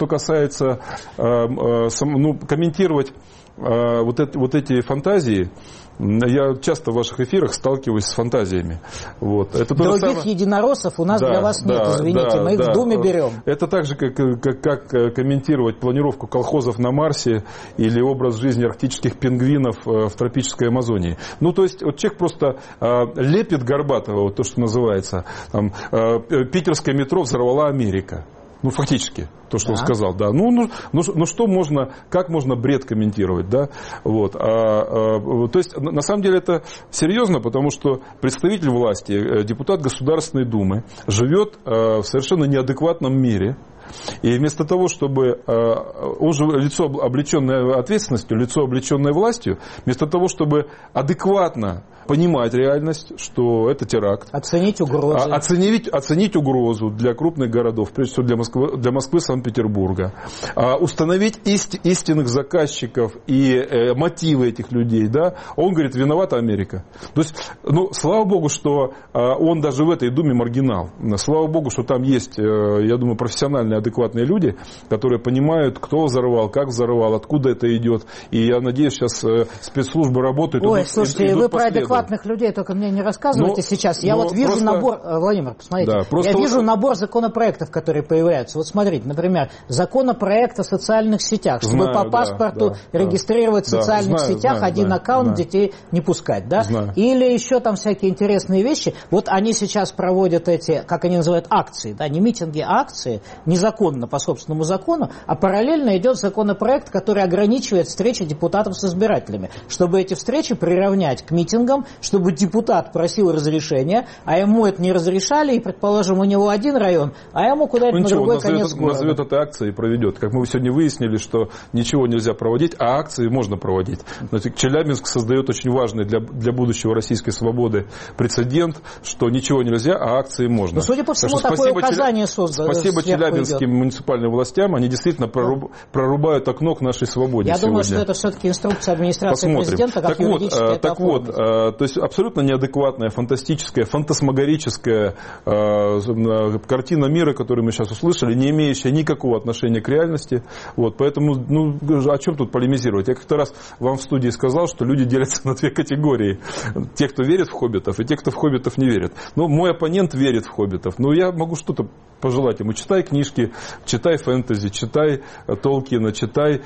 комментировать вот эти фантазии, я часто в ваших эфирах сталкиваюсь с фантазиями. Вот. Это других единороссов у нас для вас нет, извините, мы их в Думе берем. Это так же, как комментировать планировку колхозов на Марсе или образ жизни арктических пингвинов в тропической Амазонии. То есть, человек просто лепит горбатого, то, что называется, питерское метро взорвала Америка. Фактически, то, что он сказал, да. Что можно, как можно бред комментировать, да? Вот. То есть, на самом деле, это серьезно, потому что представитель власти, депутат Государственной Думы, живет в совершенно неадекватном мире. И вместо того, чтобы... Он же лицо, облеченное ответственностью, лицо, облеченное властью, вместо того, чтобы адекватно понимать реальность, что это теракт. Оценить угрозу. Оценить угрозу для крупных городов, прежде всего для Москвы, Санкт-Петербурга. Установить истинных заказчиков и мотивы этих людей. Да? Он говорит, виновата Америка. То есть, слава богу, что он даже в этой Думе маргинал. Слава богу, что там есть, я думаю, профессиональные, адекватные люди, которые понимают, кто взорвал, как взорвал, откуда это идет. И я надеюсь, сейчас спецслужбы работают. Слушайте, вы про адекватных людей только мне не рассказывайте сейчас. Я вижу набор, Владимир, посмотрите, вижу набор законопроектов, которые появляются. Вот смотрите, например, законопроект о социальных сетях, чтобы по паспорту регистрировать в социальных сетях один аккаунт, детей не пускать, да? Или еще там всякие интересные вещи. Вот они сейчас проводят эти, как они называют, акции, да, не митинги, а акции, незаконные незаконно по собственному закону, а параллельно идет законопроект, который ограничивает встречи депутатов с избирателями, чтобы эти встречи приравнять к митингам, чтобы депутат просил разрешения, а ему это не разрешали, и, предположим, у него один район, а ему куда-нибудь на другой конец города. Назовет это акцией и проведет. Как мы сегодня выяснили, что ничего нельзя проводить, а акции можно проводить. Значит, Челябинск создает очень важный для будущего российской свободы прецедент, что ничего нельзя, а акции можно. Но, судя по всему, такое указание создано. Спасибо челябинским муниципальным властям, они действительно прорубают окно к нашей свободе. Я думаю, что это все-таки инструкция администрации президента, как юридически это оформить. То есть абсолютно неадекватная, фантастическая, фантасмагорическая картина мира, которую мы сейчас услышали, не имеющая никакого отношения к реальности. Вот, поэтому, о чем тут полемизировать? Я как-то раз вам в студии сказал, что люди делятся на две категории. Те, кто верит в хоббитов, и те, кто в хоббитов не верит. Мой оппонент верит в хоббитов. Я могу что-то пожелать ему. Читай книжки, читай фэнтези, читай Толкина, читай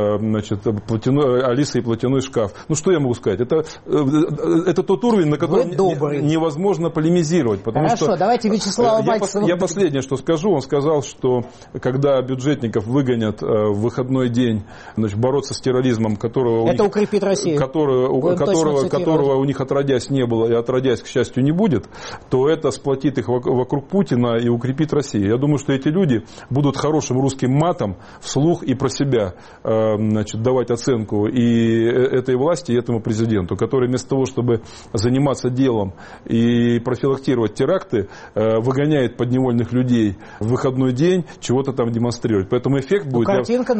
Алиса и платяной шкаф. Что я могу сказать? Это тот уровень, на котором невозможно полемизировать. Хорошо, давайте Вячеслава Мальцева. Я последнее, что скажу. Он сказал, что когда бюджетников выгонят в выходной день бороться с терроризмом, которого укрепит Россию. Которого у них отродясь не было и отродясь, к счастью, не будет, то это сплотит их вокруг Путина и укрепит Россию. Я думаю, что эти люди будут хорошим русским матом вслух и про себя давать оценку и этой власти, и этому президенту, который вместо того, чтобы заниматься делом и профилактировать теракты, выгоняет подневольных людей в выходной день, чего-то там демонстрирует. Поэтому эффект будет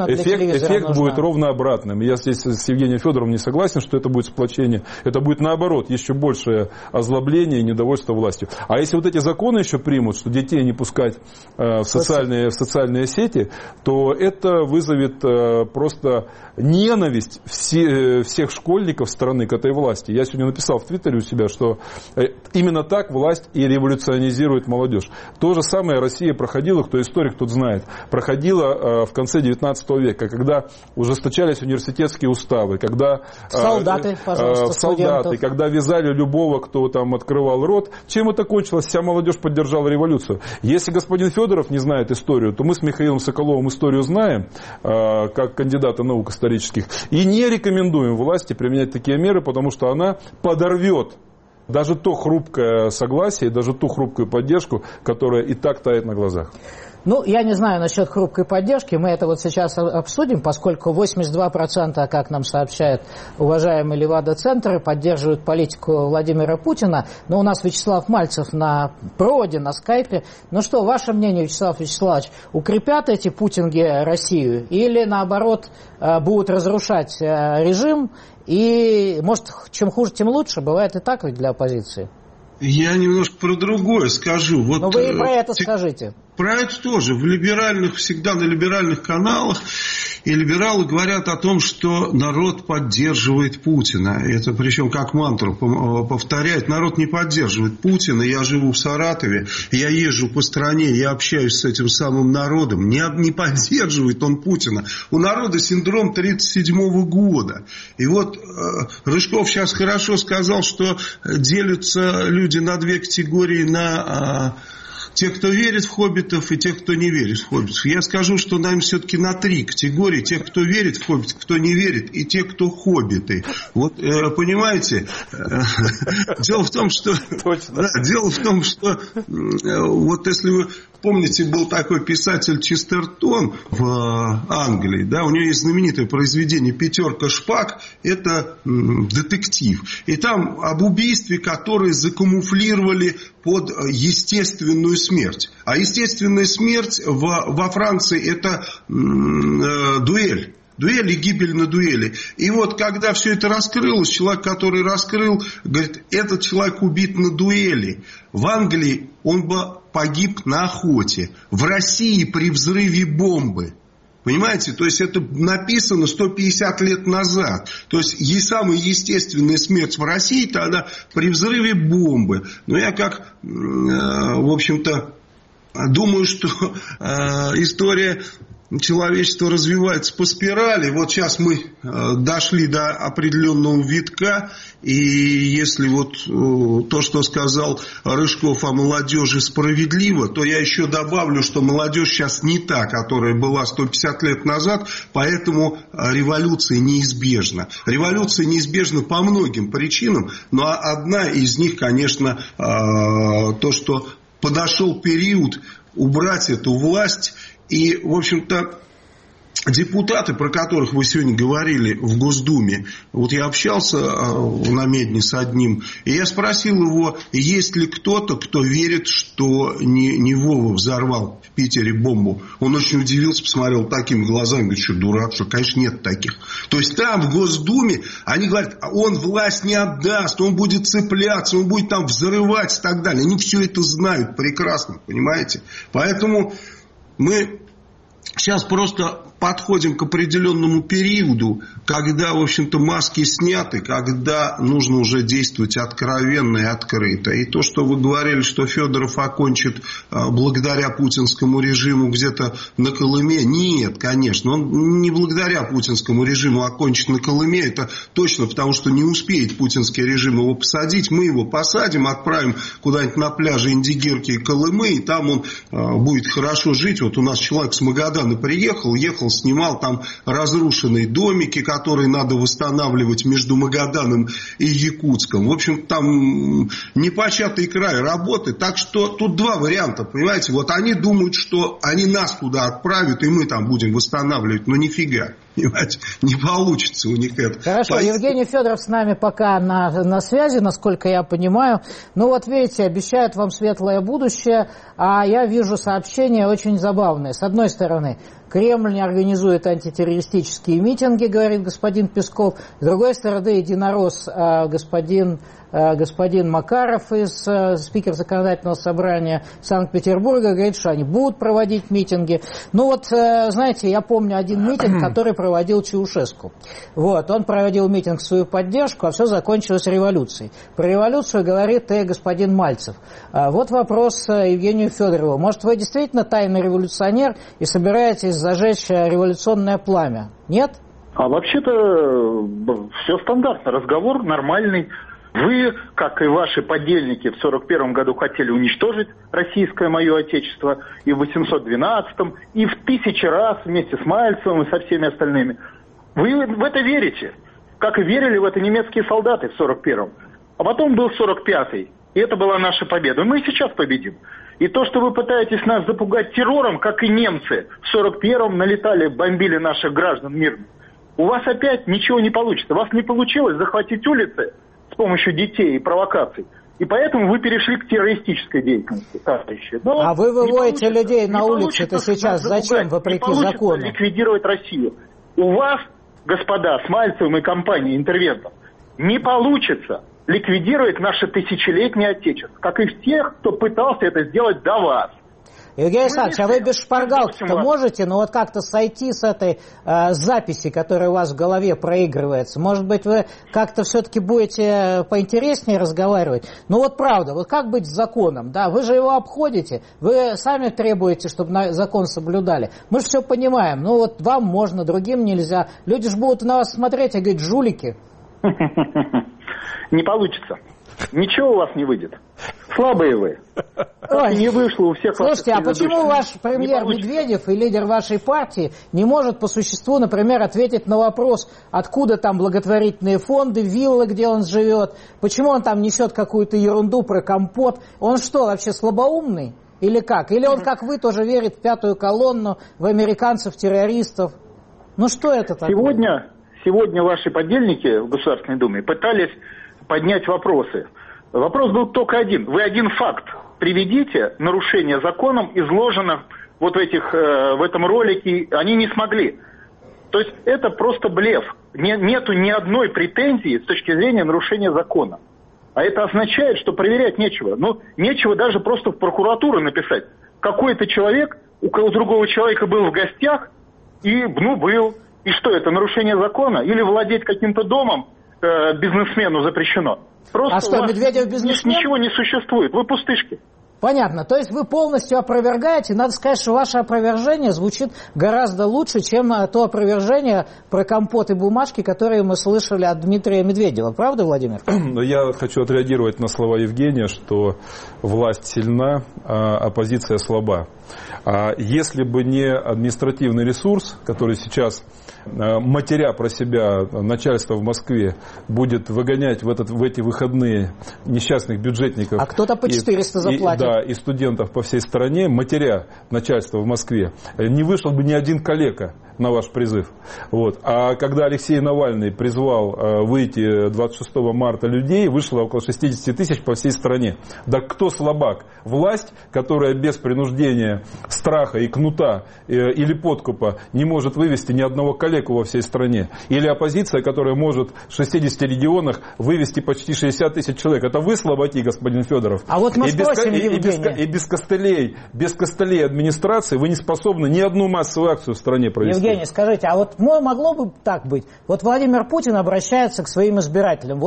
ровно обратным. Я здесь с Евгением Федоровым не согласен, что это будет сплочение. Это будет наоборот, еще большее озлобление и недовольство властью. А если вот эти законы еще примут, что детей не пускать в социальные сети, то это вызовет просто ненависть всех школьников страны к этой власти. Я сегодня написал в Твиттере у себя, что именно так власть и революционизирует молодежь. То же самое Россия проходила, кто историк, тот знает, проходила в конце 19 века, когда ужесточались университетские уставы, когда солдаты, когда вязали любого, кто там открывал рот. Чем это кончилось? Вся молодежь поддержала революцию. Если господин Федоров не знает историю, то мы с Михаилом Соколовым историю знаем, как кандидата наук исторических, и не рекомендуем власти применять такие меры, потому что она подорвет даже то хрупкое согласие, даже ту хрупкую поддержку, которая и так тает на глазах. Я не знаю насчет хрупкой поддержки, мы это сейчас обсудим, поскольку 82%, как нам сообщает уважаемый Левада-центр, поддерживают политику Владимира Путина. Но у нас Вячеслав Мальцев на проводе, на скайпе. Ваше мнение, Вячеслав Вячеславович, укрепят эти путинги Россию или, наоборот, будут разрушать режим? И, может, чем хуже, тем лучше? Бывает и так ведь для оппозиции. Я немножко про другое скажу. Вы и про это скажите. Про это тоже. Всегда на либеральных каналах и либералы говорят о том, что народ поддерживает Путина. Это причем как мантру повторяют. Народ не поддерживает Путина. Я живу в Саратове, я езжу по стране, я общаюсь с этим самым народом. Не поддерживает он Путина. У народа синдром 1937 года. И Рыжков сейчас хорошо сказал, что делятся люди на две категории, на те, кто верит в хоббитов, и те, кто не верит в хоббитов. Я скажу, что, наверное, все-таки на три категории. Те, кто верит в хоббитов, кто не верит, и те, кто хоббиты. Понимаете? Дело в том, что если вы помните, был такой писатель Честертон в Англии, у него есть знаменитое произведение «Пятерка шпаг», это детектив. И там об убийстве, которое закамуфлировали под естественную смерть. А естественная смерть во Франции это дуэль. Дуэль и гибель на дуэли. И когда все это раскрылось, человек, который раскрыл, говорит, этот человек убит на дуэли. В Англии он бы погиб на охоте. В России при взрыве бомбы. Понимаете? То есть это написано 150 лет назад. То есть самая естественная смерть в России тогда при взрыве бомбы. Но я в общем-то, думаю, что история человечество развивается по спирали. Вот сейчас мы дошли до определенного витка, и если вот то, что сказал Рыжков о молодежи, справедливо, то я еще добавлю, что молодежь сейчас не та, которая была 150 лет назад, поэтому революция неизбежна. Революция неизбежна по многим причинам, но одна из них, конечно, то, что подошел период убрать эту власть. И, в общем-то, депутаты, про которых вы сегодня говорили в Госдуме, вот я общался на Медне с одним, и я спросил его, есть ли кто-то, кто верит, что не Вова взорвал в Питере бомбу. Он очень удивился, посмотрел такими глазами, говорит, что дурак, что, конечно, нет таких. То есть там, в Госдуме, они говорят, он власть не отдаст, он будет цепляться, он будет там взрывать и так далее. Они все это знают прекрасно, понимаете? Поэтому мы сейчас просто подходим к определенному периоду, когда, в общем-то, маски сняты, когда нужно уже действовать откровенно и открыто. И то, что вы говорили, что Федоров окончит благодаря путинскому режиму где-то на Колыме, нет, конечно, он не благодаря путинскому режиму окончит на Колыме, это точно, потому что не успеет путинский режим его посадить. Мы его посадим, отправим куда-нибудь на пляжи Индигирки и Колымы, и там он будет хорошо жить. Вот у нас человек с Магадана приехал, снимал там разрушенные домики, которые надо восстанавливать между Магаданом и Якутском. В общем, там непочатый край работы. Так что тут два варианта, понимаете. Вот они думают, что они нас туда отправят, и мы там будем восстанавливать. Но нифига, понимаете, не получится у них это. Хорошо, Евгений Федоров с нами пока на связи, насколько я понимаю. Ну вот видите, обещают вам светлое будущее, а я вижу сообщения очень забавные. С одной стороны, Кремль не организует антитеррористические митинги, говорит господин Песков. С другой стороны, единорос господин Макаров, спикер законодательного собрания Санкт-Петербурга, говорит, что они будут проводить митинги. Ну вот, знаете, я помню один митинг, который проводил Чаушеску. Вот, он проводил митинг в свою поддержку, а все закончилось революцией. Про революцию говорит и господин Мальцев. Вот вопрос Евгению Федорову. Может, вы действительно тайный революционер и собираетесь зажечь революционное пламя? Нет? А вообще-то все стандартно, разговор нормальный. Вы, как и ваши подельники, в 1941 году хотели уничтожить российское мое отечество, и в 812-м, и в 1000 раз вместе с Мальцевым и со всеми остальными. Вы в это верите, как и верили в это немецкие солдаты в 1941-м. А потом был 1945-й, и это была наша победа. Мы и сейчас победим. И то, что вы пытаетесь нас запугать террором, как и немцы в 1941-м налетали, бомбили наших граждан мирно, у вас опять ничего не получится. У вас не получилось захватить улицы с помощью детей и провокаций. И поэтому вы перешли к террористической деятельности, товарищи. Но а вы выводите людей на улицы, это сейчас зачем, вопреки закону? Ликвидировать Россию. У вас, господа, с Мальцевым и компанией интервентов, не получится ликвидировать наше тысячелетнее отечество, как и тех, кто пытался это сделать до вас. Евгений Александрович, а вы без шпаргалки-то можете, ну вот как-то сойти с этой записи, которая у вас в голове проигрывается? Может быть, вы как-то все-таки будете поинтереснее разговаривать? Ну вот правда, вот как быть с законом? Да, вы же его обходите, вы сами требуете, чтобы закон соблюдали. Мы же все понимаем, ну вот вам можно, другим нельзя. Люди же будут на вас смотреть и говорить, жулики. Не получится. Ничего у вас не выйдет. Слабые вы. Ой, не вышло у всех. Слушайте, а почему ваш премьер Медведев и лидер вашей партии не может по существу, например, ответить на вопрос, откуда там благотворительные фонды, виллы, где он живет? Почему он там несет какую-то ерунду про компот? Он что, вообще слабоумный? Или как? Или он, как вы, тоже верит в пятую колонну, в американцев-террористов? Ну что это такое? Сегодня ваши подельники в Государственной Думе пытались поднять вопросы. Вопрос был только один. Вы один факт приведите, нарушение законом, изложено вот в этом ролике, они не смогли. То есть это просто блеф. Нету ни одной претензии с точки зрения нарушения закона. А это означает, что проверять нечего. Ну, нечего даже просто в прокуратуру написать. Какой-то человек у другого человека был в гостях, и, был. И что, это нарушение закона? Или владеть каким-то домом бизнесмену запрещено? Просто а что, Медведев бизнесмен? Ничего не существует. Вы пустышки. Понятно. То есть вы полностью опровергаете. Надо сказать, что ваше опровержение звучит гораздо лучше, чем то опровержение про компот и бумажки, которые мы слышали от Дмитрия Медведева. Правда, Владимир? Я хочу отреагировать на слова Евгения, что власть сильна, а оппозиция слаба. Если бы не административный ресурс, который сейчас, матеря про себя начальство в Москве, будет выгонять в эти выходные несчастных бюджетников. А кто-то по 400 заплатит. Да, и студентов по всей стране, матеря начальство в Москве, не вышел бы ни один калека на ваш призыв. Вот. А когда Алексей Навальный призвал выйти 26 марта людей, вышло около 60 тысяч по всей стране. Да кто слабак? Власть, которая без принуждения, страха и кнута или подкупа не может вывести ни одного калеку во всей стране. Или оппозиция, которая может в 60 регионах вывести почти 60 тысяч человек. Это вы слабаки, господин Федоров. А вот мы спросим Евгения. И без костылей администрации вы не способны ни одну массовую акцию в стране провести. Евгений, скажите, а вот могло бы так быть? Вот Владимир Путин обращается к своим избирателям,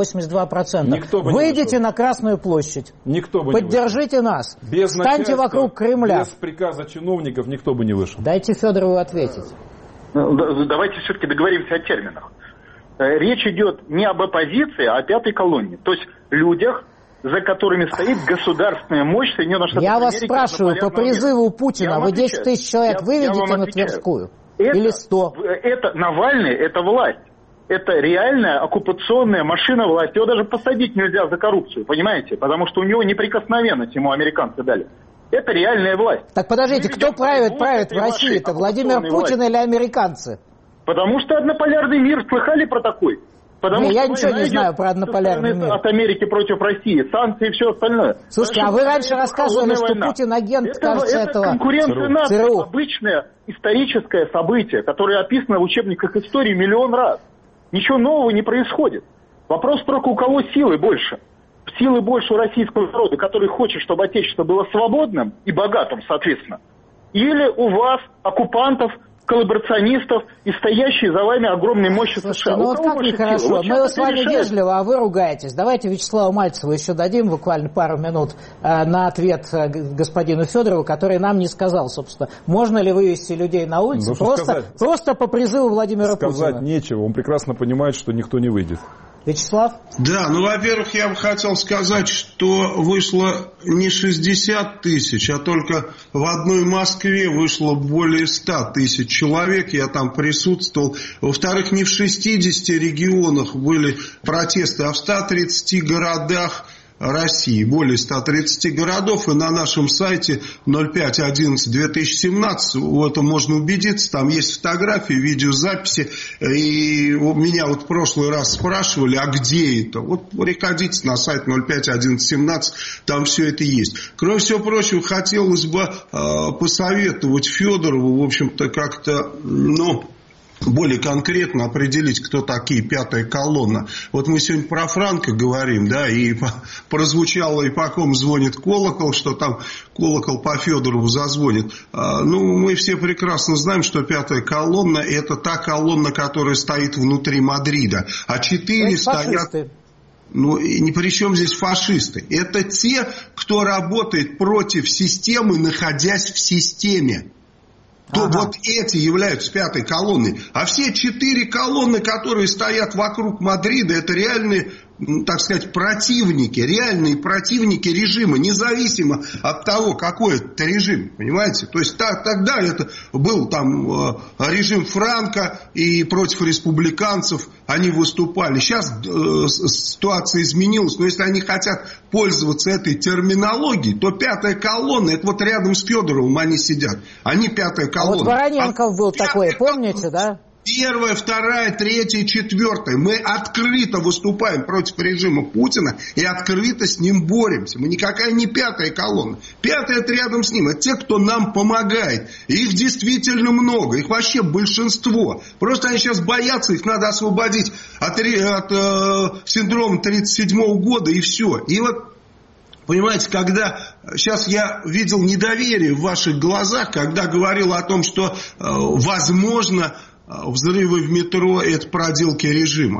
82%. Выйдите на Красную площадь. Никто бы Поддержите нас. Встаньте вокруг Кремля. Без приказа чиновников никто бы не вышел. Дайте Федорову ответить. Давайте все-таки договоримся о терминах. Речь идет не об оппозиции, а о пятой колонне. То есть людях, за которыми стоит государственная мощь Соединенных Штатов Америки. Я вас спрашиваю, по призыву Путина вы 10 тысяч человек выведете на Тверскую? Или 100? Навальный – это власть. Это реальная оккупационная машина власти. Его даже посадить нельзя за коррупцию, понимаете? Потому что у него неприкосновенность ему американцы дали. Это реальная власть. Так подождите, кто правит в России? Это Владимир Путин или американцы? Потому что однополярный мир. Слыхали про такой? Я ничего не знаю про однополярный мир. От Америки против России, санкции и все остальное. Слушайте, а вы раньше рассказывали, что Путин агент, кажется, этого конкуренция наций, обычное историческое событие, которое описано в учебниках истории миллион раз. Ничего нового не происходит. Вопрос только у кого силы больше. Силы больше у российского народа, который хочет, чтобы Отечество было свободным и богатым, соответственно. Или у вас, оккупантов, коллаборационистов и стоящие за вами огромной мощи США. Ну вот как нехорошо. Мы с вами вежливо, а вы ругаетесь. Давайте Вячеславу Мальцеву еще дадим буквально пару минут на ответ господину Федорову, который нам не сказал, собственно, можно ли вывести людей на улицу просто по призыву Владимира Путина. Сказать нечего. Он прекрасно понимает, что никто не выйдет. Вячеслав? Да, во-первых, я бы хотел сказать, что вышло не 60 тысяч, а только в одной Москве вышло более 100 тысяч человек, я там присутствовал. Во-вторых, не в 60 регионах были протесты, а в 130 городах России, более 130 городов, и на нашем сайте 05.11.2017 в этом можно убедиться, там есть фотографии, видеозаписи, и меня вот в прошлый раз спрашивали, а где это? Вот приходите на сайт 05.11.17, там все это есть. Кроме всего прочего, хотелось бы посоветовать Федорову, в общем-то, как-то, более конкретно определить, кто такие пятая колонна. Вот мы сегодня про Франко говорим, да, и прозвучало, и по ком звонит колокол, что там колокол по Федорову зазвонит. Мы все прекрасно знаем, что пятая колонна – это та колонна, которая стоит внутри Мадрида. А 4 стоят... ни при чем здесь фашисты. Это те, кто работает против системы, находясь в системе. То вот эти являются пятой колонной. А все 4 колонны, которые стоят вокруг Мадрида, это реальные, так сказать, противники, реальные противники режима, независимо от того, какой это режим, понимаете? То есть тогда это был там режим Франко, и против республиканцев они выступали. Сейчас ситуация изменилась, но если они хотят пользоваться этой терминологией, то пятая колонна, это вот рядом с Федоровым они сидят. Они пятая колонна. Вот Вороненков был такой, помните, да? 1, 2, 3, 4. Мы открыто выступаем против режима Путина и открыто с ним боремся. Мы никакая не пятая колонна. Пятая – это рядом с ним. Это те, кто нам помогает. И их действительно много. Их вообще большинство. Просто они сейчас боятся. Их надо освободить от синдрома 1937 года и все. И вот, понимаете, когда сейчас я видел недоверие в ваших глазах, когда говорил о том, что возможно взрывы в метро – это проделки режима.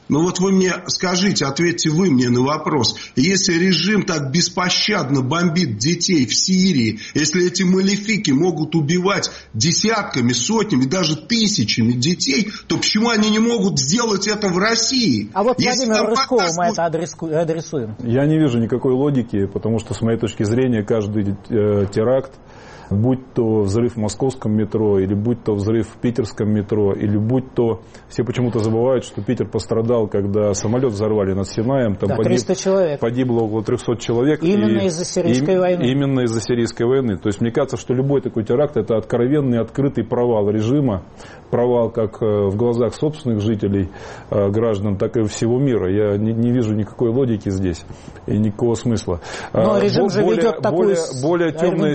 Ну вот вы мне скажите, ответьте вы мне на вопрос. Если режим так беспощадно бомбит детей в Сирии, если эти малефики могут убивать десятками, сотнями, даже тысячами детей, то почему они не могут сделать это в России? А вот Владимиру Рыжкову мы это адресуем. Я не вижу никакой логики, потому что, с моей точки зрения, каждый теракт, будь то взрыв в московском метро, или будь то взрыв в питерском метро, или будь то... Все почему-то забывают, что Питер пострадал, когда самолет взорвали над Синаем. Там 300 человек. Погибло около 300 человек. Именно из-за сирийской войны. Именно из-за сирийской войны. То есть, мне кажется, что любой такой теракт – это откровенный, открытый провал режима. Провал как в глазах собственных жителей, граждан, так и всего мира. Я не вижу никакой логики здесь и никакого смысла. Но режим же ведет такую более темная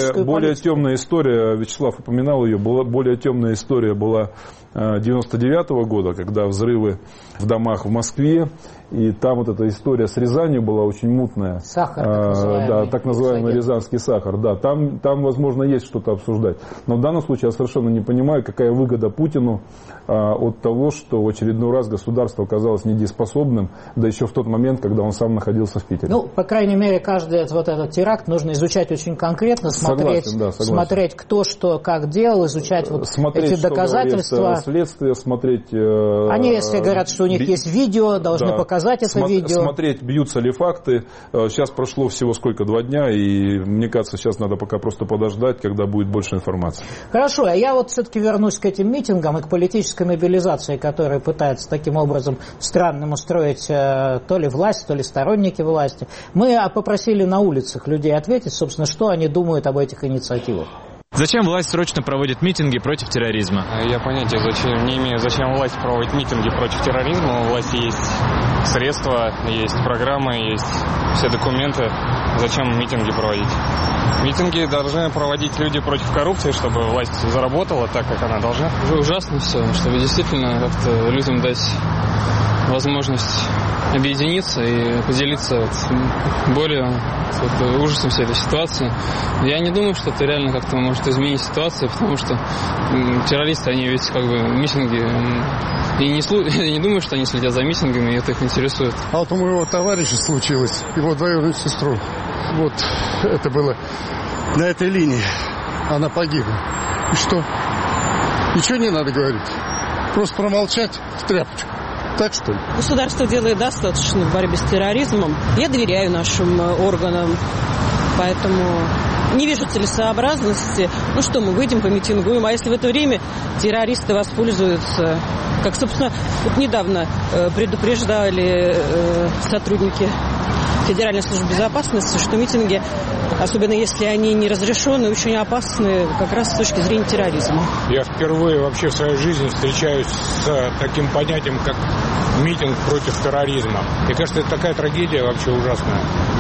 история, Вячеслав упоминал ее, более темная история была 99-го года, когда взрывы в домах в Москве, и там вот эта история с Рязанью была очень мутная. Сахар, так называемый. Да, так называемый рязанский сахар. Да, там, возможно, есть что-то обсуждать. Но в данном случае я совершенно не понимаю, какая выгода Путину от того, что в очередной раз государство оказалось недееспособным, да еще в тот момент, когда он сам находился в Питере. Ну, по крайней мере, каждый вот этот теракт нужно изучать очень конкретно, смотреть, кто что как делал, изучать эти доказательства. Следствие, смотреть... Они, если говорят, что у них есть видео, должны показать это видео. Смотреть, бьются ли факты. Сейчас прошло всего 2 дня, и мне кажется, сейчас надо пока просто подождать, когда будет больше информации. Хорошо, а я вот все-таки вернусь к этим митингам и к политической мобилизации, которая пытается таким образом странным устроить то ли власть, то ли сторонники власти. Мы попросили на улицах людей ответить, собственно, что они думают об этих инициативах. Зачем власть срочно проводит митинги против терроризма? Я понятия не имею, зачем власть проводит митинги против терроризма. У власти есть средства, есть программы, есть все документы. Зачем митинги проводить? Митинги должны проводить люди против коррупции, чтобы власть заработала так, как она должна. Уже ужасно все, чтобы действительно как-то людям дать возможность объединиться и поделиться болью, ужасом всей этой ситуации. Я не думаю, что это реально как-то может изменить ситуацию, потому что террористы, они ведь как бы митинги, и не думаю, что они следят за митингами, и это их интересует. А вот у моего товарища случилось, его двоюродную сестру. Вот это было на этой линии. Она погибла. И что? Ничего не надо говорить. Просто промолчать в тряпочку. Так что ли? Государство делает достаточно в борьбе с терроризмом. Я доверяю нашим органам, поэтому не вижу целесообразности. Ну что, мы выйдем, помитингуем, а если в это время террористы воспользуются, как, собственно, вот недавно предупреждали сотрудники Федеральной службы безопасности, что митинги, особенно если они не разрешены, очень опасны как раз с точки зрения терроризма. Я впервые вообще в своей жизни встречаюсь с таким понятием, как митинг против терроризма. Мне кажется, это такая трагедия вообще ужасная.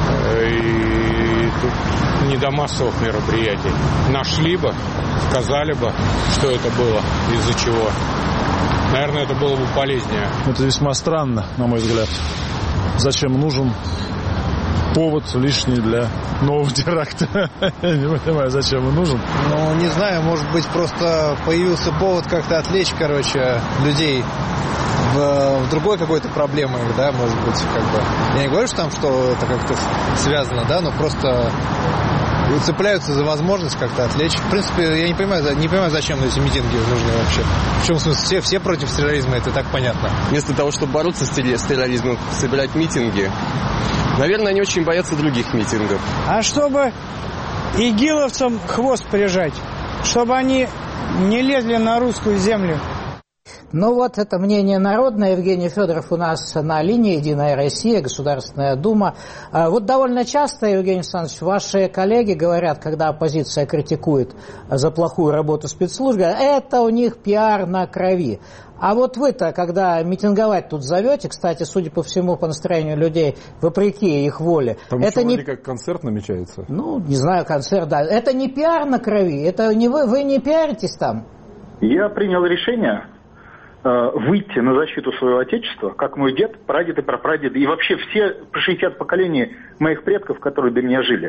И тут не до массовых мероприятий. Нашли бы, сказали бы, что это было, из-за чего. Наверное, это было бы полезнее. Это весьма странно, на мой взгляд. Зачем нужен повод лишний для нового теракта? Я не понимаю, зачем он нужен. Ну, не знаю, может быть, просто появился повод как-то отвлечь, людей в другой какой-то проблемой, да, может быть, как бы. Я не говорю, что там, что это как-то связано, да, но просто цепляются за возможность как-то отвлечь. В принципе, я не понимаю, зачем эти митинги нужны вообще. В чем смысл? Все против терроризма, это так понятно. Вместо того, чтобы бороться с терроризмом, собирать митинги, наверное, они очень боятся других митингов. А чтобы игиловцам хвост прижать, чтобы они не лезли на русскую землю. Ну вот это мнение народное. Евгений Федоров у нас на линии, Единая Россия, Государственная Дума. Вот довольно часто, Евгений Александрович, ваши коллеги говорят, когда оппозиция критикует за плохую работу спецслужб, это у них пиар на крови. А вот вы-то, когда митинговать тут зовете, кстати, судя по всему, по настроению людей, вопреки их воле. Там это еще не вроде как концерт намечается. Ну, не знаю, концерт, да. Это не пиар на крови, это не вы не пиаритесь там. Я принял решение выйти на защиту своего отечества, как мой дед, прадед и прапрадед, и вообще все 60 поколений моих предков, которые до меня жили.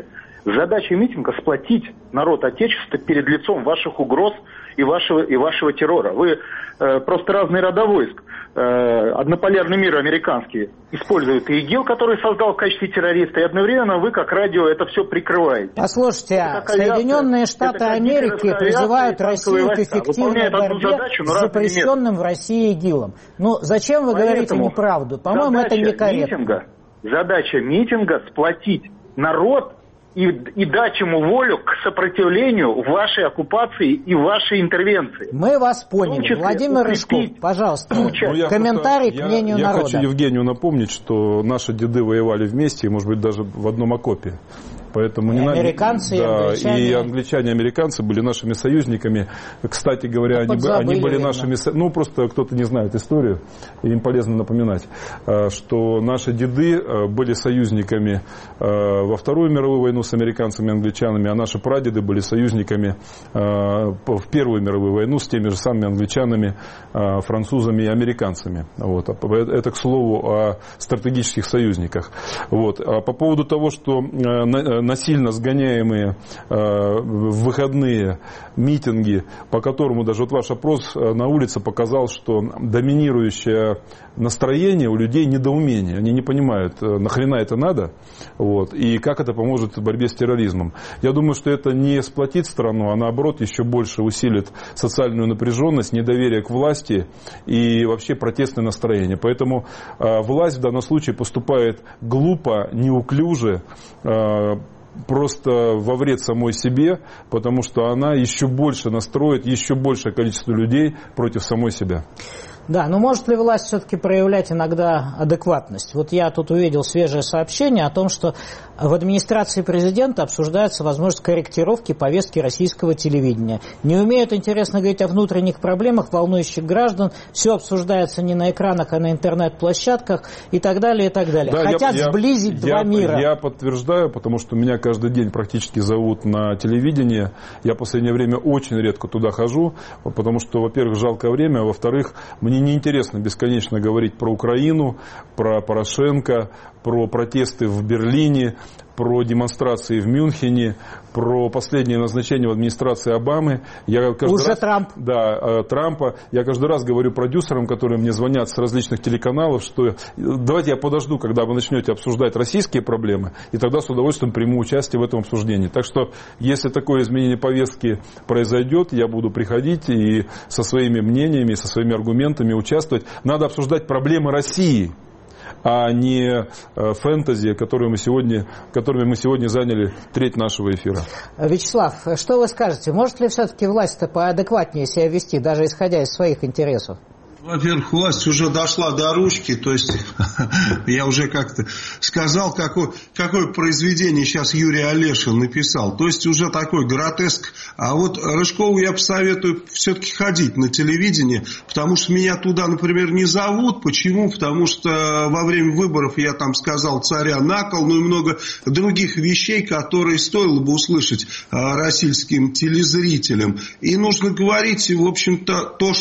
Задача митинга – сплотить народ Отечества перед лицом ваших угроз и вашего террора. Вы просто разные рода войск. Однополярный мир американский использует ИГИЛ, который создал в качестве террориста, и одновременно вы, как радио, это все прикрываете. Послушайте, Соединенные Штаты Америки призывают Россию к эффективной борьбе с запрещенным в России ИГИЛом. Ну, зачем вы говорите неправду? По-моему, это некорректно. Задача митинга – сплотить народ и дать ему волю к сопротивлению вашей оккупации и вашей интервенции. Мы вас поняли. Владимир Рыжков, пожалуйста, комментарий к мнению народа. Я хочу Евгению напомнить, что наши деды воевали вместе, и, может быть, даже в одном окопе. Поэтому и американцы, и англичане. И англичане, и американцы были нашими союзниками. Кстати говоря, они были нашими... Ну, просто кто-то не знает историю, и им полезно напоминать, что наши деды были союзниками во Вторую мировую войну с американцами и англичанами, а наши прадеды были союзниками в Первую мировую войну с теми же самыми англичанами, французами и американцами. Вот. Это, к слову, о стратегических союзниках. Вот. А по поводу того, что насильно сгоняемые в выходные митинги, по которому даже вот ваш опрос на улице показал, что доминирующее настроение у людей недоумение. Они не понимают, нахрена это надо, вот, и как это поможет в борьбе с терроризмом. Я думаю, что это не сплотит страну, а наоборот еще больше усилит социальную напряженность, недоверие к власти и вообще протестное настроение. Поэтому власть в данном случае поступает глупо, неуклюже, просто во вред самой себе, потому что она еще больше настроит еще большее количество людей против самой себя. Да, но может ли власть все-таки проявлять иногда адекватность? Вот я тут увидел свежее сообщение о том, что в администрации президента обсуждается возможность корректировки повестки российского телевидения. Не умеют, интересно, говорить о внутренних проблемах, волнующих граждан. Все обсуждается не на экранах, а на интернет-площадках и так далее, и так далее. Да, хотят сблизить два мира. Я подтверждаю, потому что меня каждый день практически зовут на телевидение. Я в последнее время очень редко туда хожу, потому что, во-первых, жалко время, а во-вторых, мне неинтересно бесконечно говорить про Украину, про Порошенко, про протесты в Берлине, про демонстрации в Мюнхене, про последнее назначение в администрации Обамы. Трамп. Да, Трампа. Я каждый раз говорю продюсерам, которые мне звонят с различных телеканалов, что давайте я подожду, когда вы начнете обсуждать российские проблемы, и тогда с удовольствием приму участие в этом обсуждении. Так что, если такое изменение повестки произойдет, я буду приходить и со своими мнениями, со своими аргументами участвовать. Надо обсуждать проблемы России, а не фэнтези, которыми мы сегодня заняли треть нашего эфира. Вячеслав, что вы скажете? Может ли все-таки власть-то поадекватнее себя вести, даже исходя из своих интересов? Во-первых, власть уже дошла до ручки, то есть я уже как-то сказал, какое произведение сейчас Юрий Олешин написал. То есть уже такой гротеск. А вот Рыжкову я посоветую все-таки ходить на телевидение, потому что меня туда, например, не зовут. Почему? Потому что во время выборов я там сказал царя на кол, ну и много других вещей, которые стоило бы услышать российским телезрителям. И нужно говорить, в общем-то, то,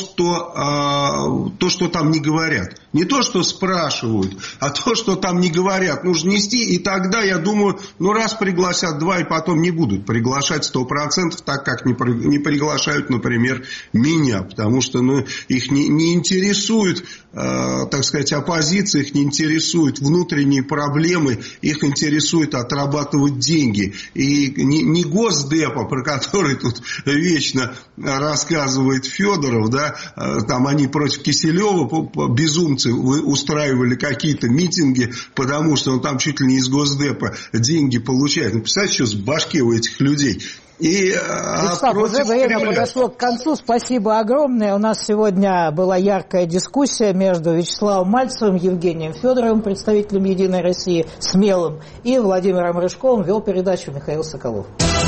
что там не говорят. Не то, что спрашивают, а то, что там не говорят, нужно нести. И тогда, я думаю, раз пригласят два, и потом не будут приглашать 100%, так как не приглашают, например, меня. Потому что их не интересует, так сказать, оппозиция, их не интересует внутренние проблемы, их интересует отрабатывать деньги. И не Госдепа, про который тут вечно рассказывает Федоров, да, там они против Киселева, безумцы, устраивали какие-то митинги, потому что он там чуть ли не из Госдепа деньги получает. Представляете, что с башки у этих людей? Вячеслав, уже время подошло к концу. Спасибо огромное. У нас сегодня была яркая дискуссия между Вячеславом Мальцевым, Евгением Федоровым, представителем «Единой России», смелым, и Владимиром Рыжковым. Вел передачу Михаил Соколов.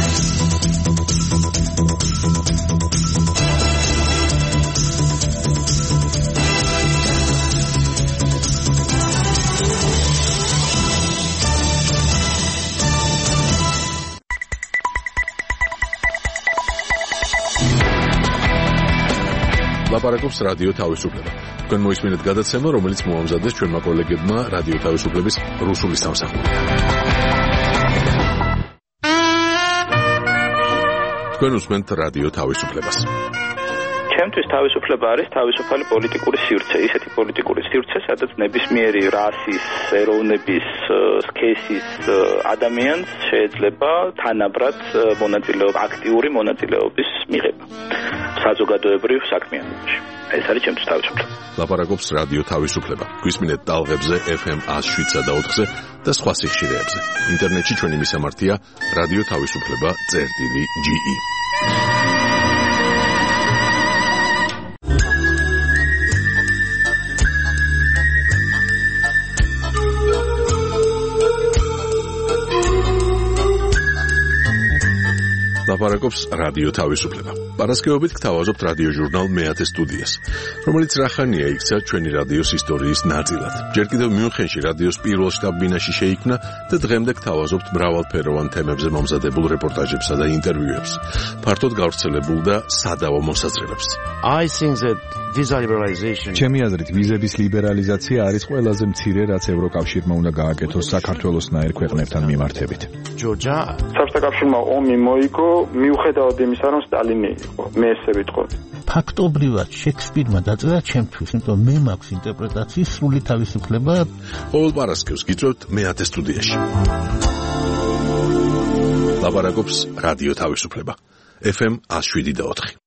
ლაპარაკობს რადიო თავისუფლება. თქვენ მოისმინეთ გადაცემა, რომელიც მოამზადეს ჩვენმა კოლეგებმა რადიო თავისუფლების რუსული სამსახური. თქვენ უსმენთ რადიო თავისუფლებას. ჩემთვის თავისუფლება არის თავისუფალი პოლიტიკური სივრცე, ისეთი პოლიტიკური სივრცე, სადაც ნებისმიერი რასის, ეროვნების, სქესის ადამიანს შეიძლება თანაბრად აქტიური მონაწილეობის მიღება საზოგადოებრივ საქმიანობაში. ეს არის ჩემთვის თავისუფლება. ლაპარაკობს რადიო თავისუფლება. გვისმინეთ ტალღებზე FM 107 და 4-ზე და სხვა სიხშირეებზე. ინტერნეტში ჩვენი მისამართია რადიო თავისუფლება.ge. ლაპარაკობს რადიო თავისუფლება. პარასკევობით გთავაზობთ რადიო ჟურნალ მეათე სტუდიას, რომელიც რახანია იქცა ჩვენი რადიოს ისტორიის ნაწილად. ჯერ კიდევ მიუნხენში რადიოს პირველ შტაბ-ბინაში შეიქმნა და დღემდე გთავაზობთ მრავალფეროვან თემებზე მომზადებულ რეპორტაჟებსა და ინტერვიუებს, ფართოდ გავრცელებულ და სადავო მოსაზრებებს. ჩემი აზრით, ვიზების ლიბერალიზაცია არის ყველაზე მცირე, რაც ევროკავშირმა უნდა გააკეთოს საქართველოსნაირ ქვეყნებთან მიმართებით. საბჭოთა კავშირმა ომი მოიგო, მიუხედავად იმისა, რომ სტალინი იყო. მე ესე ვიტყოდი. ფაქტობრივად შექსპირმა დაწერა ჩემთვის, იმიტომ მე მაქვს ინტერპრეტაციის სრული თავისუფლება. ყოველ პარასკევს გიწევთ მეათე სტუდიაში. ლაპარაკობს რადიო თავისუფლება. FM 107 და 4.